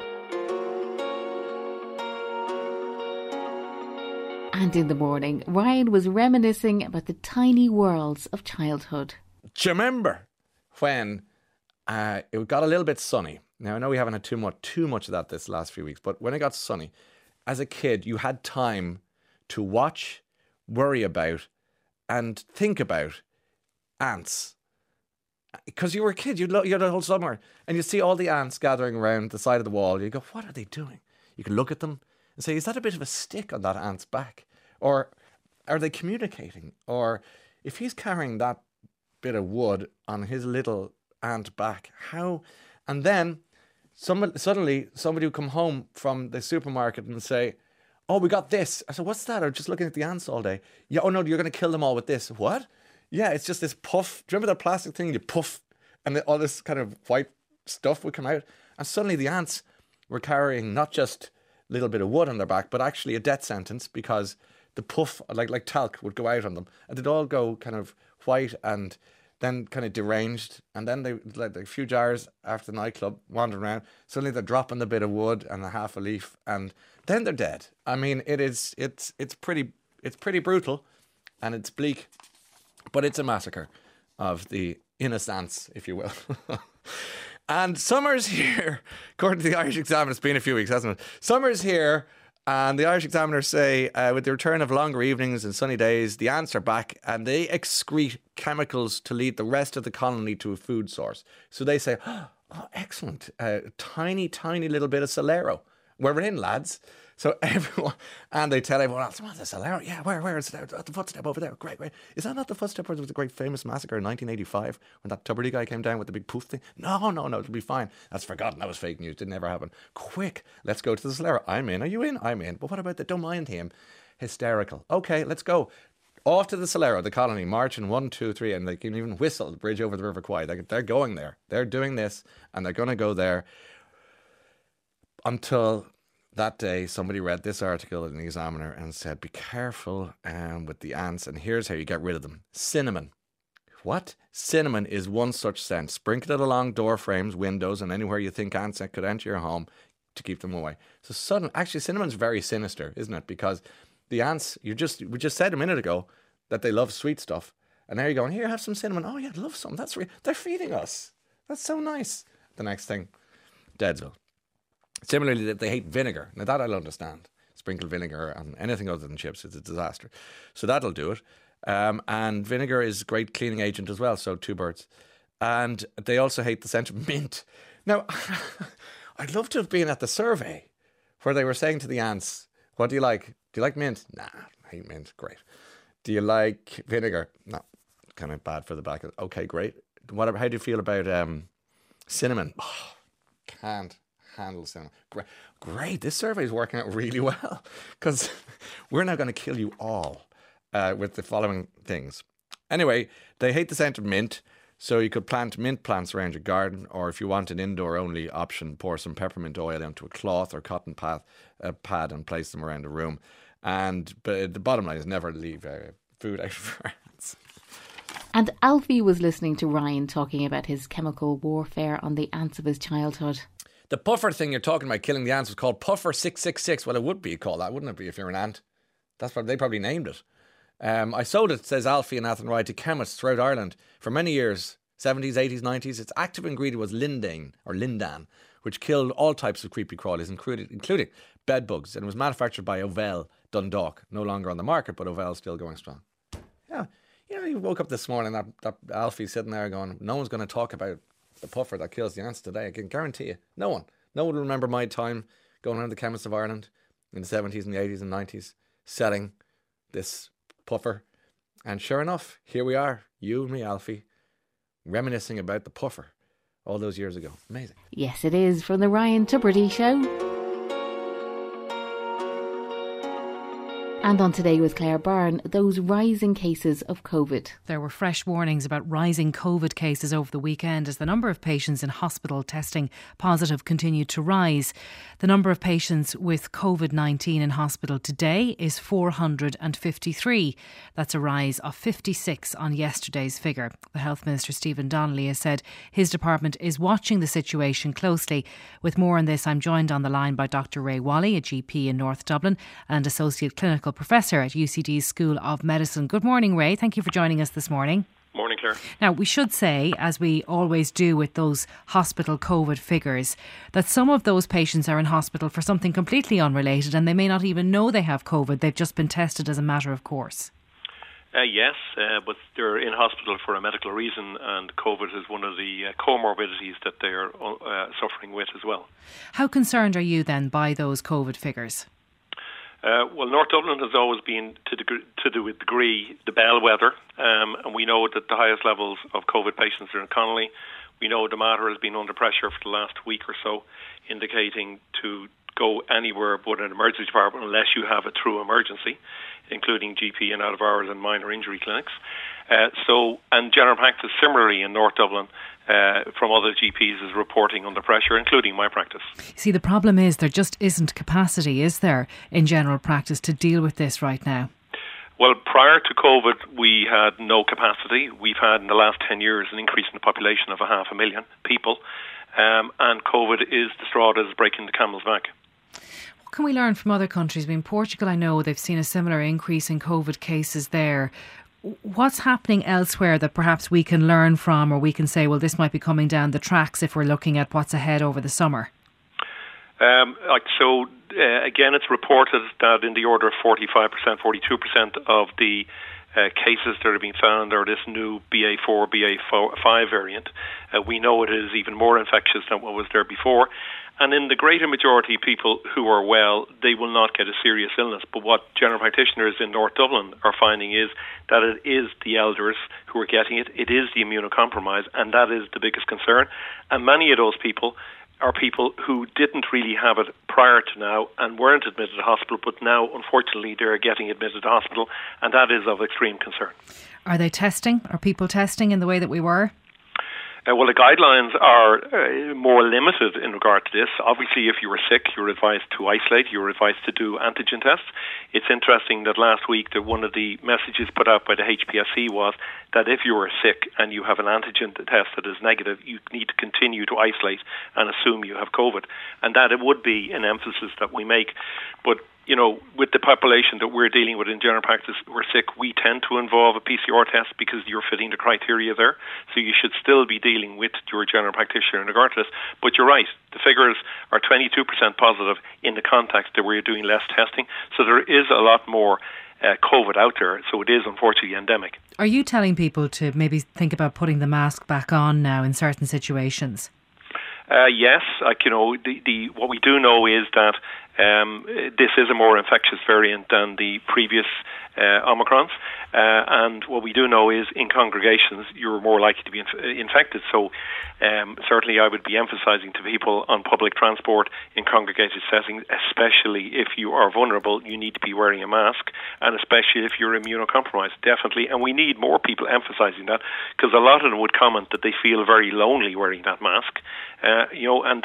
And in the morning, Ryan was reminiscing about the tiny worlds of childhood. Do you remember when uh, it got a little bit sunny? Now, I know we haven't had too much, too much of that this last few weeks, but when it got sunny, as a kid, you had time to watch, worry about, and think about ants. Because you were a kid, you'd, lo- you had a whole summer, and you'd see all the ants gathering around the side of the wall. You go, what are they doing? You can look at them and say, is that a bit of a stick on that ant's back? Or are they communicating? Or if he's carrying that bit of wood on his little ant back, how? And then some, suddenly somebody would come home from the supermarket and say, oh, we got this. I said, what's that? I'm just looking at the ants all day. Yeah, oh no, you're going to kill them all with this. What? Yeah, it's just this puff. Do you remember that plastic thing? You puff and the, all this kind of white stuff would come out. And suddenly the ants were carrying not just a little bit of wood on their back, but actually a death sentence, because the puff, like like talc, would go out on them. And they'd all go kind of white and then kind of deranged. And then they, like a few jars after the nightclub, wandering around. Suddenly they're dropping the bit of wood and a half a leaf. And then they're dead. I mean, it is, it's, it's pretty, it's pretty brutal and it's bleak. But it's a massacre of the innocents, if you will. And summer's here, according to the Irish Examiner. It's been a few weeks, hasn't it? Summer's here, and the Irish Examiner say, uh, with the return of longer evenings and sunny days, the ants are back, and they excrete chemicals to lead the rest of the colony to a food source. So they say, oh, excellent, a tiny, tiny little bit of Solero. We're in, lads. So everyone, and they tell everyone else, what's the Solero? Yeah, where, where is it? At the footstep over there. Great, great. Is that not the footstep where there was a great famous massacre in nineteen eighty-five when that Tuberty guy came down with the big poof thing? No, no, no, it'll be fine. That's forgotten. That was fake news. Didn't ever happen. Quick, let's go to the Solero. I'm in. Are you in? I'm in. But what about the don't mind him? Hysterical. Okay, let's go. Off to the Solero, the colony, marching one, two, three, and they can even whistle the bridge over the River Kwai. They're, they're going there. They're doing this, and they're going to go there until that day somebody read this article in the Examiner and said, be careful um, with the ants, and here's how you get rid of them. Cinnamon. What? Cinnamon is one such scent. Sprinkle it along door frames, windows, and anywhere you think ants could enter your home to keep them away. So suddenly, actually, cinnamon's very sinister, isn't it? Because the ants, you just we just said a minute ago that they love sweet stuff, and now you're going, here, have some cinnamon. Oh yeah, I'd love some. That's re- they're feeding us. That's so nice. The next thing, Deadsville. Similarly, they hate vinegar. Now that I'll understand. Sprinkle vinegar on anything other than chips is a disaster. So that'll do it. Um, and vinegar is a great cleaning agent as well. So two birds. And they also hate the scent of mint. Now, I'd love to have been at the survey where they were saying to the ants, what do you like? Do you like mint? Nah, I hate mint. Great. Do you like vinegar? No, kind of bad for the back. Okay, great. Whatever. How do you feel about um, cinnamon? Oh, can't handle cinnamon. Great. Great. This survey is working out really well because we're now going to kill you all uh, with the following things. Anyway, they hate the scent of mint. So you could plant mint plants around your garden, or if you want an indoor-only option, pour some peppermint oil into a cloth or cotton pad, uh, pad and place them around the room. And but the bottom line is never leave uh, food out of your hands. And Alfie was listening to Ryan talking about his chemical warfare on the ants of his childhood. The puffer thing you're talking about, killing the ants, was called Puffer six six six. Well, it would be called that, wouldn't it be, if you're an ant? That's what they probably named it. Um, I sold it, says Alfie in Athenry, to chemists throughout Ireland for many years, seventies, eighties, nineties. Its active ingredient was lindane, or lindan, which killed all types of creepy crawlies, including, including bed bugs, and it was manufactured by Ovell Dundalk, no longer on the market, but Ovell still going strong. Yeah, you know, you woke up this morning, that, that Alfie sitting there going, no one's going to talk about the puffer that kills the ants today. I can guarantee you, no one. No one will remember my time going around the chemists of Ireland in the seventies and the eighties and nineties, selling this puffer. And sure enough, here we are, you and me, Alfie, reminiscing about the puffer all those years ago. Amazing. Yes, it is, from the Ryan Tubridy Show. And on Today with Claire Byrne, those rising cases of COVID. There were fresh warnings about rising COVID cases over the weekend as the number of patients in hospital testing positive continued to rise. The number of patients with COVID nineteen in hospital today is four hundred fifty-three. That's a rise of fifty-six on yesterday's figure. The Health Minister Stephen Donnelly has said his department is watching the situation closely. With more on this, I'm joined on the line by Doctor Ray Wally, a G P in North Dublin and Associate Clinical Professor at U C D's School of Medicine. Good morning, Ray. Thank you for joining us this morning. Morning, Claire. Now, we should say, as we always do with those hospital COVID figures, that some of those patients are in hospital for something completely unrelated and they may not even know they have COVID. They've just been tested as a matter of course. Uh, yes, uh, but they're in hospital for a medical reason, and COVID is one of the uh, comorbidities that they're uh, suffering with as well. How concerned are you then by those COVID figures? Uh, well, North Dublin has always been, to, deg- to do a degree, the bellwether, um, and we know that the highest levels of COVID patients are in Connolly. We know the matter has been under pressure for the last week or so, indicating to go anywhere but an emergency department unless you have a true emergency, including G P and out of hours and minor injury clinics. Uh, so, and general practice similarly in North Dublin uh, from other G Ps is reporting under pressure, including my practice. See, the problem is there just isn't capacity, is there, in general practice to deal with this right now? Well, prior to COVID, we had no capacity. We've had in the last ten years an increase in the population of a half a million people, um, and COVID is the straw that is breaking the camel's back. What can we learn from other countries? I mean, Portugal, I know they've seen a similar increase in COVID cases there. What's happening elsewhere that perhaps we can learn from, or we can say, well, this might be coming down the tracks if we're looking at what's ahead over the summer? Um, like so, uh, again, it's reported that in the order of forty-five percent, forty-two percent of the uh, cases that are being found are this new B A four, B A five variant. Uh, we know it is even more infectious than what was there before. And in the greater majority of people who are well, they will not get a serious illness. But what general practitioners in North Dublin are finding is that it is the elders who are getting it. It is the immunocompromised, and that is the biggest concern. And many of those people are people who didn't really have it prior to now and weren't admitted to hospital, but now, unfortunately, they're getting admitted to hospital, and that is of extreme concern. Are they testing? Are people testing in the way that we were? Uh, well, the guidelines are uh, more limited in regard to this. Obviously, if you were sick, you were advised to isolate. You were advised to do antigen tests. It's interesting that last week that one of the messages put out by the H P S C was that if you are sick and you have an antigen test that is negative, you need to continue to isolate and assume you have COVID. And that it would be an emphasis that we make. But you know, with the population that we're dealing with in general practice, we're sick, we tend to involve a P C R test because you're fitting the criteria there. So you should still be dealing with your general practitioner regardless. But you're right, the figures are twenty-two percent positive in the context that we're doing less testing. So there is a lot more uh, COVID out there. So it is unfortunately endemic. Are you telling people to maybe think about putting the mask back on now in certain situations? Uh, yes, like, you know, the, the what we do know is that um, this is a more infectious variant than the previous uh, Omicrons. Uh, and what we do know is in congregations, you're more likely to be inf- infected. So um, certainly I would be emphasizing to people on public transport in congregated settings, especially if you are vulnerable, you need to be wearing a mask, and especially if you're immunocompromised, definitely. And we need more people emphasizing that, because a lot of them would comment that they feel very lonely wearing that mask. Uh, you know, and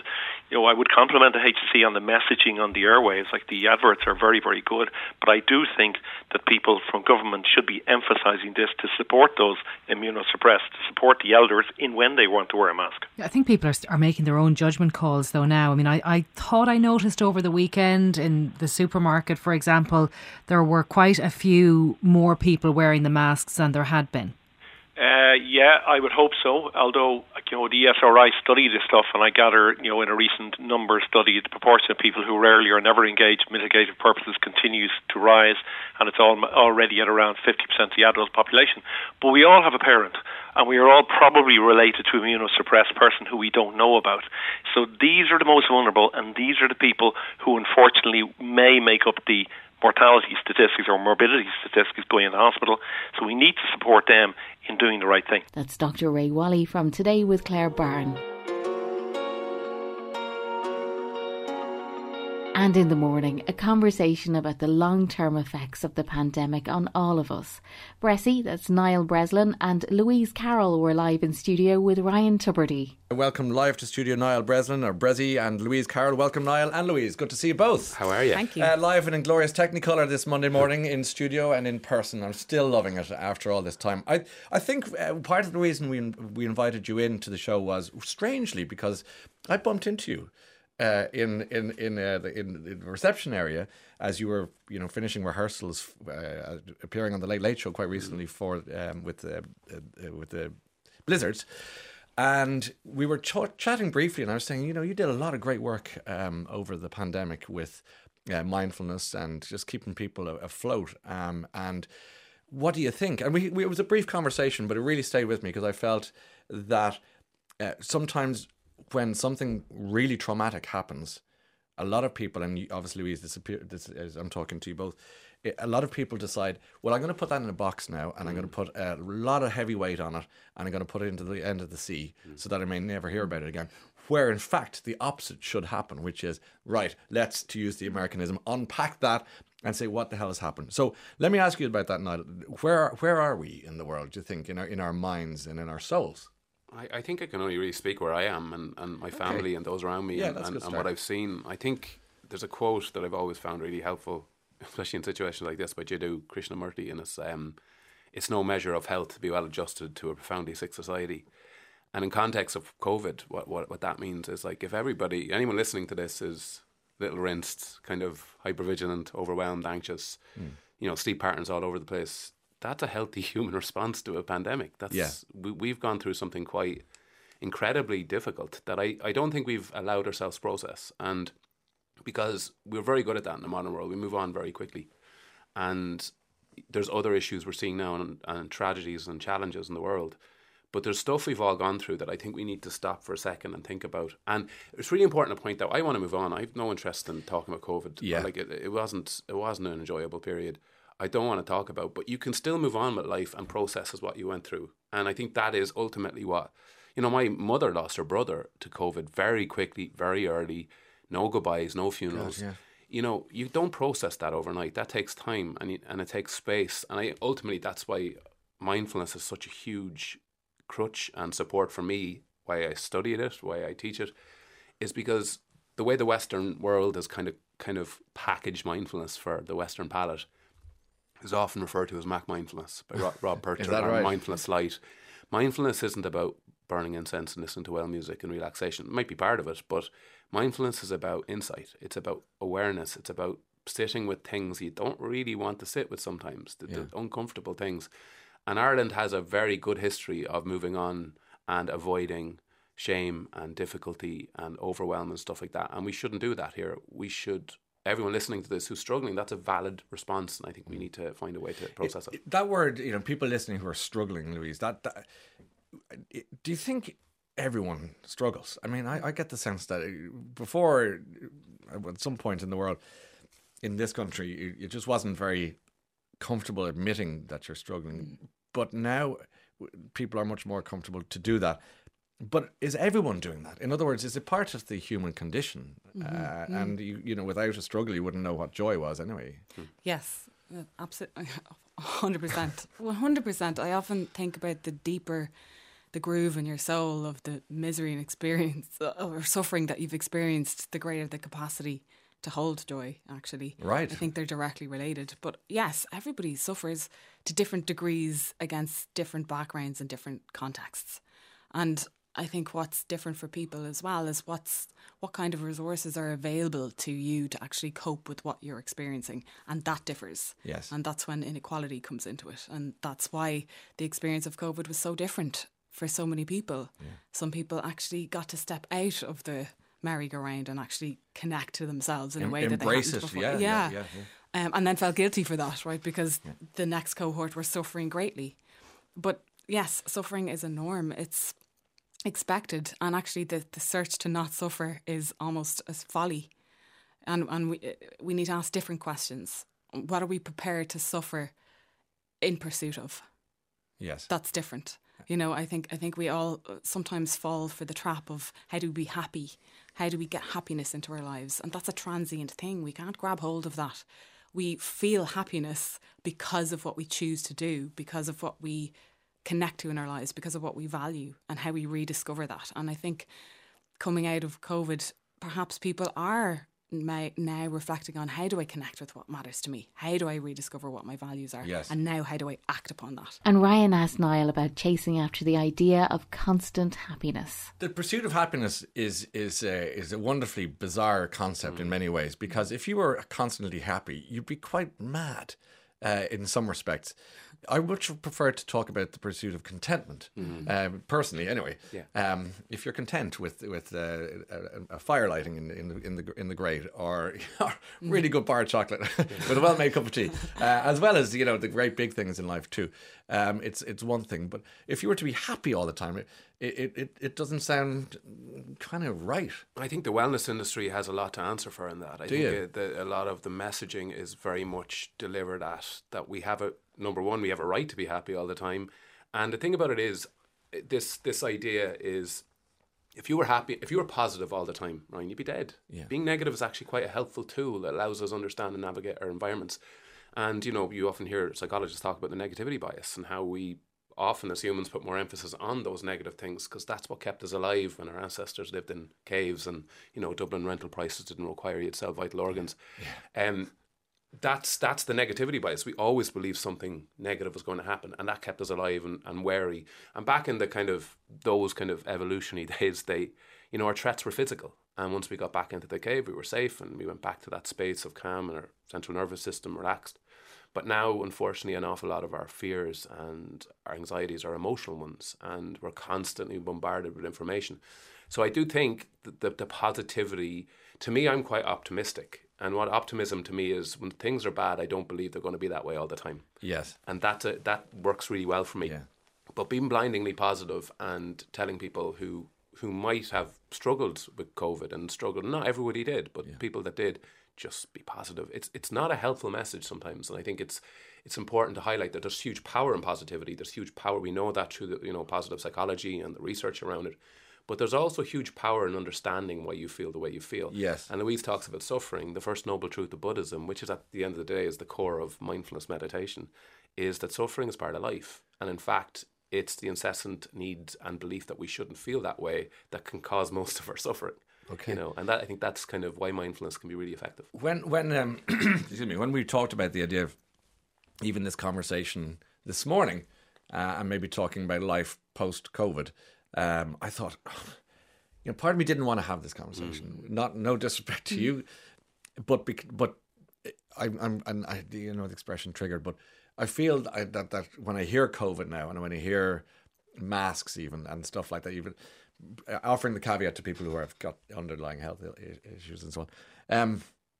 you know, I would compliment the H S E on the messaging on the airwaves. Like, the adverts are very, very good. But I do think that people from government should be emphasising this to support those immunosuppressed, to support the elders in when they want to wear a mask. I think people are, are making their own judgment calls though now. I mean, I, I thought I noticed over the weekend in the supermarket, for example, there were quite a few more people wearing the masks than there had been. Uh, yeah, I would hope so. Although, you know, the E S R I study this stuff, and I gather, you know, in a recent number study, the proportion of people who rarely or never engage mitigative purposes continues to rise, and it's all, already at around fifty percent of the adult population. But we all have a parent, and we are all probably related to an immunosuppressed person who we don't know about. So these are the most vulnerable, and these are the people who unfortunately may make up the mortality statistics or morbidity statistics going into hospital. So we need to support them in doing the right thing. That's Doctor Ray Wally from Today with Claire Byrne. And in the morning, a conversation about the long-term effects of the pandemic on all of us. Bressie, that's Niall Breslin, and Louise Carroll were live in studio with Ryan Tubridy. Welcome live to studio Niall Breslin, or Bressie, and Louise Carroll. Welcome, Niall and Louise. Good to see you both. How are you? Thank you. Uh, live and in glorious Technicolor this Monday morning in studio and in person. I'm still loving it after all this time. I I think uh, part of the reason we we invited you into the show was strangely because I bumped into you. Uh, in in in, uh, the, in the reception area as you were, you know, finishing rehearsals, uh, appearing on the Late Late Show quite recently for um, with the uh, with the Blizzards, and we were ch- chatting briefly, and I was saying, you know, you did a lot of great work um, over the pandemic with uh, mindfulness and just keeping people afloat. Um, and what do you think? And we, we it was a brief conversation, but it really stayed with me because I felt that uh, sometimes, when something really traumatic happens, a lot of people, and obviously Louise, this, appear, this is, I'm talking to you both, a lot of people decide, well, I'm going to put that in a box now, and mm. I'm going to put a lot of heavy weight on it, and I'm going to put it into the end of the sea mm. so that I may never hear about it again. Where, in fact, the opposite should happen, which is, right, let's, to use the Americanism, unpack that and say, what the hell has happened? So let me ask you about that, Niall. Where, where are we in the world, do you think, in our, in our minds and in our souls? I, I think I can only really speak where I am and, and my family okay. and those around me yeah, and, and, and what I've seen. I think there's a quote that I've always found really helpful, especially in situations like this, by Jiddu Krishnamurti, and it's, um, it's no measure of health to be well adjusted to a profoundly sick society. And in context of COVID, what, what, what that means is, like, if everybody, anyone listening to this is little rinsed, kind of hypervigilant, overwhelmed, anxious, mm. you know, sleep patterns all over the place, that's a healthy human response to a pandemic. That's yeah. we, we've gone through something quite incredibly difficult that I, I don't think we've allowed ourselves to process. And because we're very good at that in the modern world, we move on very quickly. And there's other issues we're seeing now and, and tragedies and challenges in the world. But there's stuff we've all gone through that I think we need to stop for a second and think about. And it's really important to point out, I want to move on. I have no interest in talking about COVID. Yeah. Like it, it wasn't it wasn't an enjoyable period. I don't want to talk about, but you can still move on with life and process as what you went through. And I think that is ultimately what, you know, my mother lost her brother to COVID very quickly, very early, no goodbyes, no funerals. God, yeah. You know, you don't process that overnight. That takes time and, and it takes space. And I ultimately, that's why mindfulness is such a huge crutch and support for me, why I studied it, why I teach it, is because the way the Western world has kind of kind of packaged mindfulness for the Western palate is often referred to as Mac mindfulness by Rob, Rob Percher. Is that right? Mindfulness light. Mindfulness isn't about burning incense and listening to well music and relaxation. It might be part of it, but mindfulness is about insight. It's about awareness. It's about sitting with things you don't really want to sit with sometimes, the, yeah. the uncomfortable things. And Ireland has a very good history of moving on and avoiding shame and difficulty and overwhelm and stuff like that. And we shouldn't do that here. We should... Everyone listening to this who's struggling, that's a valid response, and I think we need to find a way to process it. it. That word, you know, people listening who are struggling, Louise, that, that do you think everyone struggles? I mean, I, I get the sense that before, at some point in the world, in this country, it just wasn't very comfortable admitting that you're struggling. But now people are much more comfortable to do that. But is everyone doing that? In other words, is it part of the human condition? Mm-hmm. Uh, mm-hmm. And, you, you know, without a struggle, you wouldn't know what joy was anyway. Yes, absolutely. one hundred percent. one hundred percent. I often think about the deeper, the groove in your soul of the misery and experience or suffering that you've experienced, the greater the capacity to hold joy, actually. Right. I think they're directly related. But yes, everybody suffers to different degrees against different backgrounds and different contexts. And I think what's different for people as well is what's what kind of resources are available to you to actually cope with what you're experiencing. And that differs. Yes. And that's when inequality comes into it. And that's why the experience of COVID was so different for so many people. Yeah. Some people actually got to step out of the merry-go-round and actually connect to themselves in em- a way that they hadn't before. Yeah, yeah. yeah, yeah, yeah. Um, and then felt guilty for that, right? Because yeah. the next cohort were suffering greatly. But yes, suffering is a norm. It's expected, and actually the, the search to not suffer is almost a folly, and and we we need to ask different questions. What are we prepared to suffer in pursuit of? Yes, that's different. You know, I think I think we all sometimes fall for the trap of how do we be happy? How do we get happiness into our lives? And that's a transient thing. We can't grab hold of that. We feel happiness because of what we choose to do, because of what we connect to in our lives, because of what we value and how we rediscover that. And I think coming out of COVID, perhaps people are now reflecting on, how do I connect with what matters to me? How do I rediscover what my values are? Yes. And now how do I act upon that? And Ryan asked Niall about chasing after the idea of constant happiness. The pursuit of happiness is is a, is a wonderfully bizarre concept mm. in many ways, because if you were constantly happy, you'd be quite mad uh, in some respects. I would prefer to talk about the pursuit of contentment, mm-hmm. um, personally. Anyway, yeah. um, if you're content with with uh, a, a fire lighting in, in the in the in the grate, or, or really good bar of chocolate with a well-made cup of tea, uh, as well as, you know, the great big things in life too, um, it's it's one thing. But if you were to be happy all the time, it it it, it doesn't sound kind of right. I think the wellness industry has a lot to answer for in that. I Do think you? It, the, a lot of the messaging is very much delivered at that we have a. Number one, we have a right to be happy all the time. And the thing about it is, this this idea is, if you were happy, if you were positive all the time, Ryan, you'd be dead. Yeah. Being negative is actually quite a helpful tool that allows us to understand and navigate our environments. And, you know, you often hear psychologists talk about the negativity bias and how we often as humans put more emphasis on those negative things because that's what kept us alive when our ancestors lived in caves and, you know, Dublin rental prices didn't require you to sell vital organs. Yeah. Um, That's that's the negativity bias. We always believed something negative was going to happen, and that kept us alive and, and wary. And back in the kind of those kind of evolutionary days, they, you know, our threats were physical. And once we got back into the cave, we were safe, and we went back to that space of calm, and our central nervous system relaxed. But now, unfortunately, an awful lot of our fears and our anxieties are emotional ones, and we're constantly bombarded with information. So I do think that the, the positivity, to me, I'm quite optimistic. And what optimism to me is, when things are bad, I don't believe they're going to be that way all the time. Yes. And that's a, that works really well for me. Yeah. But being blindingly positive and telling people who, who might have struggled with COVID and struggled, not everybody did, but yeah. people that did, just be positive. It's it's not a helpful message sometimes. And I think it's it's important to highlight that there's huge power in positivity. There's huge power. We know that through the, you know, positive psychology and the research around it. But there's also huge power in understanding why you feel the way you feel. Yes. And Louise talks about suffering. The first noble truth of Buddhism, which is at the end of the day is the core of mindfulness meditation, is that suffering is part of life. And in fact, it's the incessant need and belief that we shouldn't feel that way that can cause most of our suffering. Okay. You know, and that I think that's kind of why mindfulness can be really effective. When when um, excuse me, when we talked about the idea of even this conversation this morning, uh, and maybe talking about life post COVID. Um, I thought, you know, part of me didn't want to have this conversation. Mm. Not, no disrespect to you, but bec- but I'm, I'm, and I, you know, the expression triggered. But I feel that, that that when I hear COVID now, and when I hear masks even and stuff like that, even offering the caveat to people who have got underlying health issues and so on, um,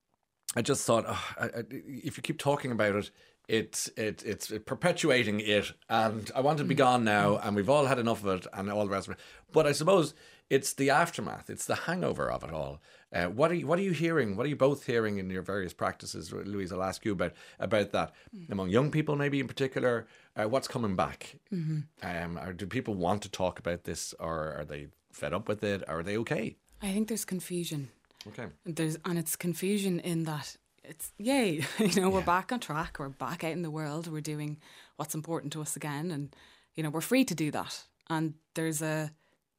I just thought, oh, I, I, if you keep talking about it. It's it, it's perpetuating it, and I want it to be gone now, and we've all had enough of it, and all the rest of it. But I suppose it's the aftermath, it's the hangover of it all. Uh, what are you What are you hearing? What are you both hearing in your various practices, Louise? I'll ask you about about that mm-hmm. among young people, maybe in particular. Uh, what's coming back? Mm-hmm. Um, or do people want to talk about this, or are they fed up with it? Or are they okay? I think there's confusion. Okay, there's and it's confusion in that. It's yay, you know, we're yeah. back on track. We're back out in the world. We're doing what's important to us again. And, you know, we're free to do that. And there's a,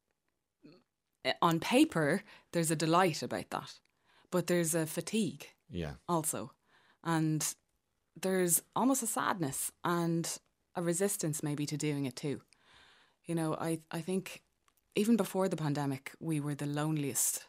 on paper, there's a delight about that, but there's a fatigue yeah. also. And there's almost a sadness and a resistance maybe to doing it too. You know, I, I think even before the pandemic, we were the loneliest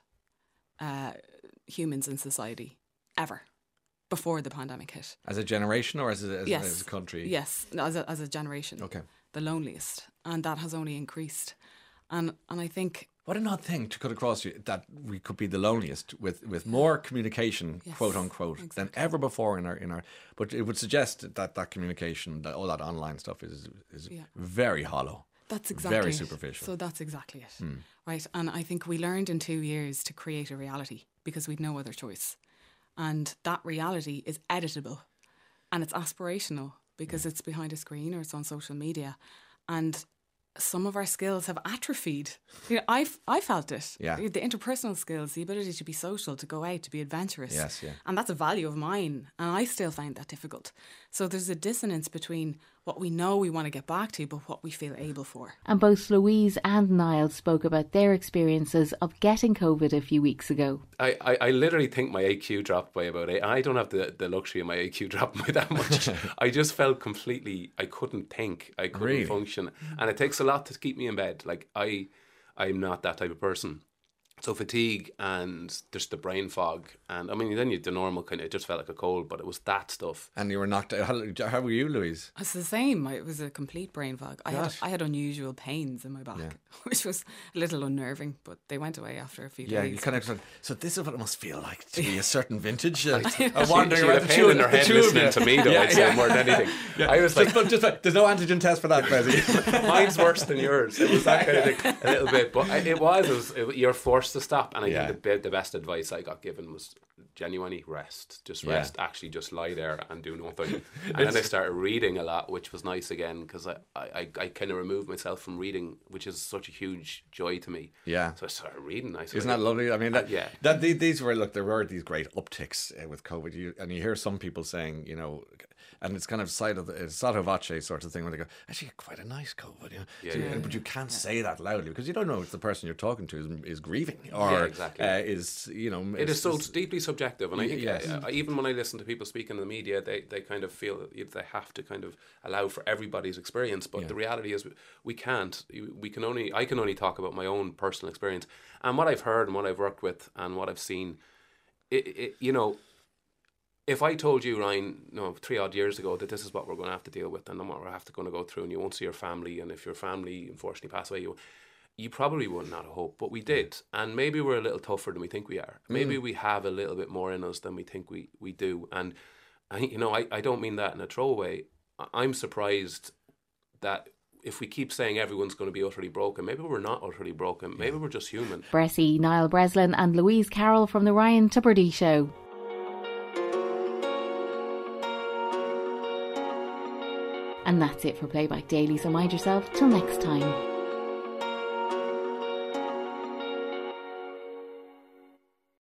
uh, humans in society ever. Before the pandemic hit. As a generation or as a, as, yes. as a country? Yes, as a, as a generation. Okay. The loneliest. And that has only increased. And and I think... What an odd thing to cut across you, that we could be the loneliest with, with more communication, yes, quote unquote, exactly. than ever before in our... in our. But it would suggest that that communication, that all that online stuff is, is yeah. very hollow. That's exactly Very it. superficial. So that's exactly it. Mm. Right. And I think we learned in two years to create a reality because we'd no other choice. And that reality is editable and it's aspirational because it's behind a screen or it's on social media. And some of our skills have atrophied. You know, I I felt it. Yeah. The interpersonal skills, the ability to be social, to go out, to be adventurous. Yes, yeah. And that's a value of mine. And I still find that difficult. So there's a dissonance between what we know we want to get back to, but what we feel able for. And both Louise and Niall spoke about their experiences of getting COVID a few weeks ago. I, I, I literally think my A Q dropped by about eight. I don't have the, the luxury of my A Q dropping by that much. I just felt completely, I couldn't think, I couldn't really? function. And it takes a lot to keep me in bed. Like, I, I'm not that type of person. So fatigue and just the brain fog. And I mean, then you the normal kind of, it just felt like a cold, but it was that stuff. And you were knocked out. How, how were you, Louise? It's the same. It was a complete brain fog. I had, Gosh. I had unusual pains in my back, Yeah. which was a little unnerving, but they went away after a few Yeah, days. you kind of. So this is what it must feel like to be a certain vintage. Uh, She, uh, wandering she around had a the pain two, in her the head two of listening you. to me, though, Yeah, I'd say, yeah. more than anything. Yeah. I was like, just, just, there's no antigen test for that, Bezzy. Mine's worse than yours. It was that kind of thing, a little bit. But it was, it was it, you're forced to stop. And I Yeah. think the, the best advice I got given was genuinely rest. Just Yeah. rest. Actually, just lie there and do nothing. And then I started reading a lot, which was nice again, because I, I, I kind of removed myself from reading, which is such a huge joy to me. Yeah. So I started reading. I Isn't that lovely? I mean, that, uh, yeah. That these were look. There were these great upticks uh, with COVID, you, and you hear some people saying, you know, and it's kind of side of the it's sotto voce sort of thing where they go, actually, quite a nice COVID, you know? Yeah, So, yeah, but you yeah. can't say that loudly because you don't know if the person you're talking to is, is grieving or Yeah, exactly. uh, is you know. It is so deeply subjective, and I think Yes. uh, even when I listen to people speaking in the media, they, they kind of feel that they have to kind of allow for everybody's experience. But Yeah. the reality is, we can't. We can only. I can only talk about my own personal experience and what I've heard and what I've worked with and what I've seen. It, it, you know, if I told you, Ryan, you know, three odd years ago that this is what we're going to have to deal with and what we're have to going to go through, and you won't see your family, and if your family unfortunately pass away, you. You probably wouldn't have hope, but we did. And maybe we're a little tougher than we think we are. Maybe Mm. we have a little bit more in us than we think we, we do. And, I, you know, I, I don't mean that in a throwaway. I- I'm surprised that if we keep saying everyone's going to be utterly broken, maybe we're not utterly broken. Maybe we're just human. Bressie, Niall Breslin and Louise Carroll from the Ryan Tubridy Show. And that's it for Playback Daily, so mind yourself till next time.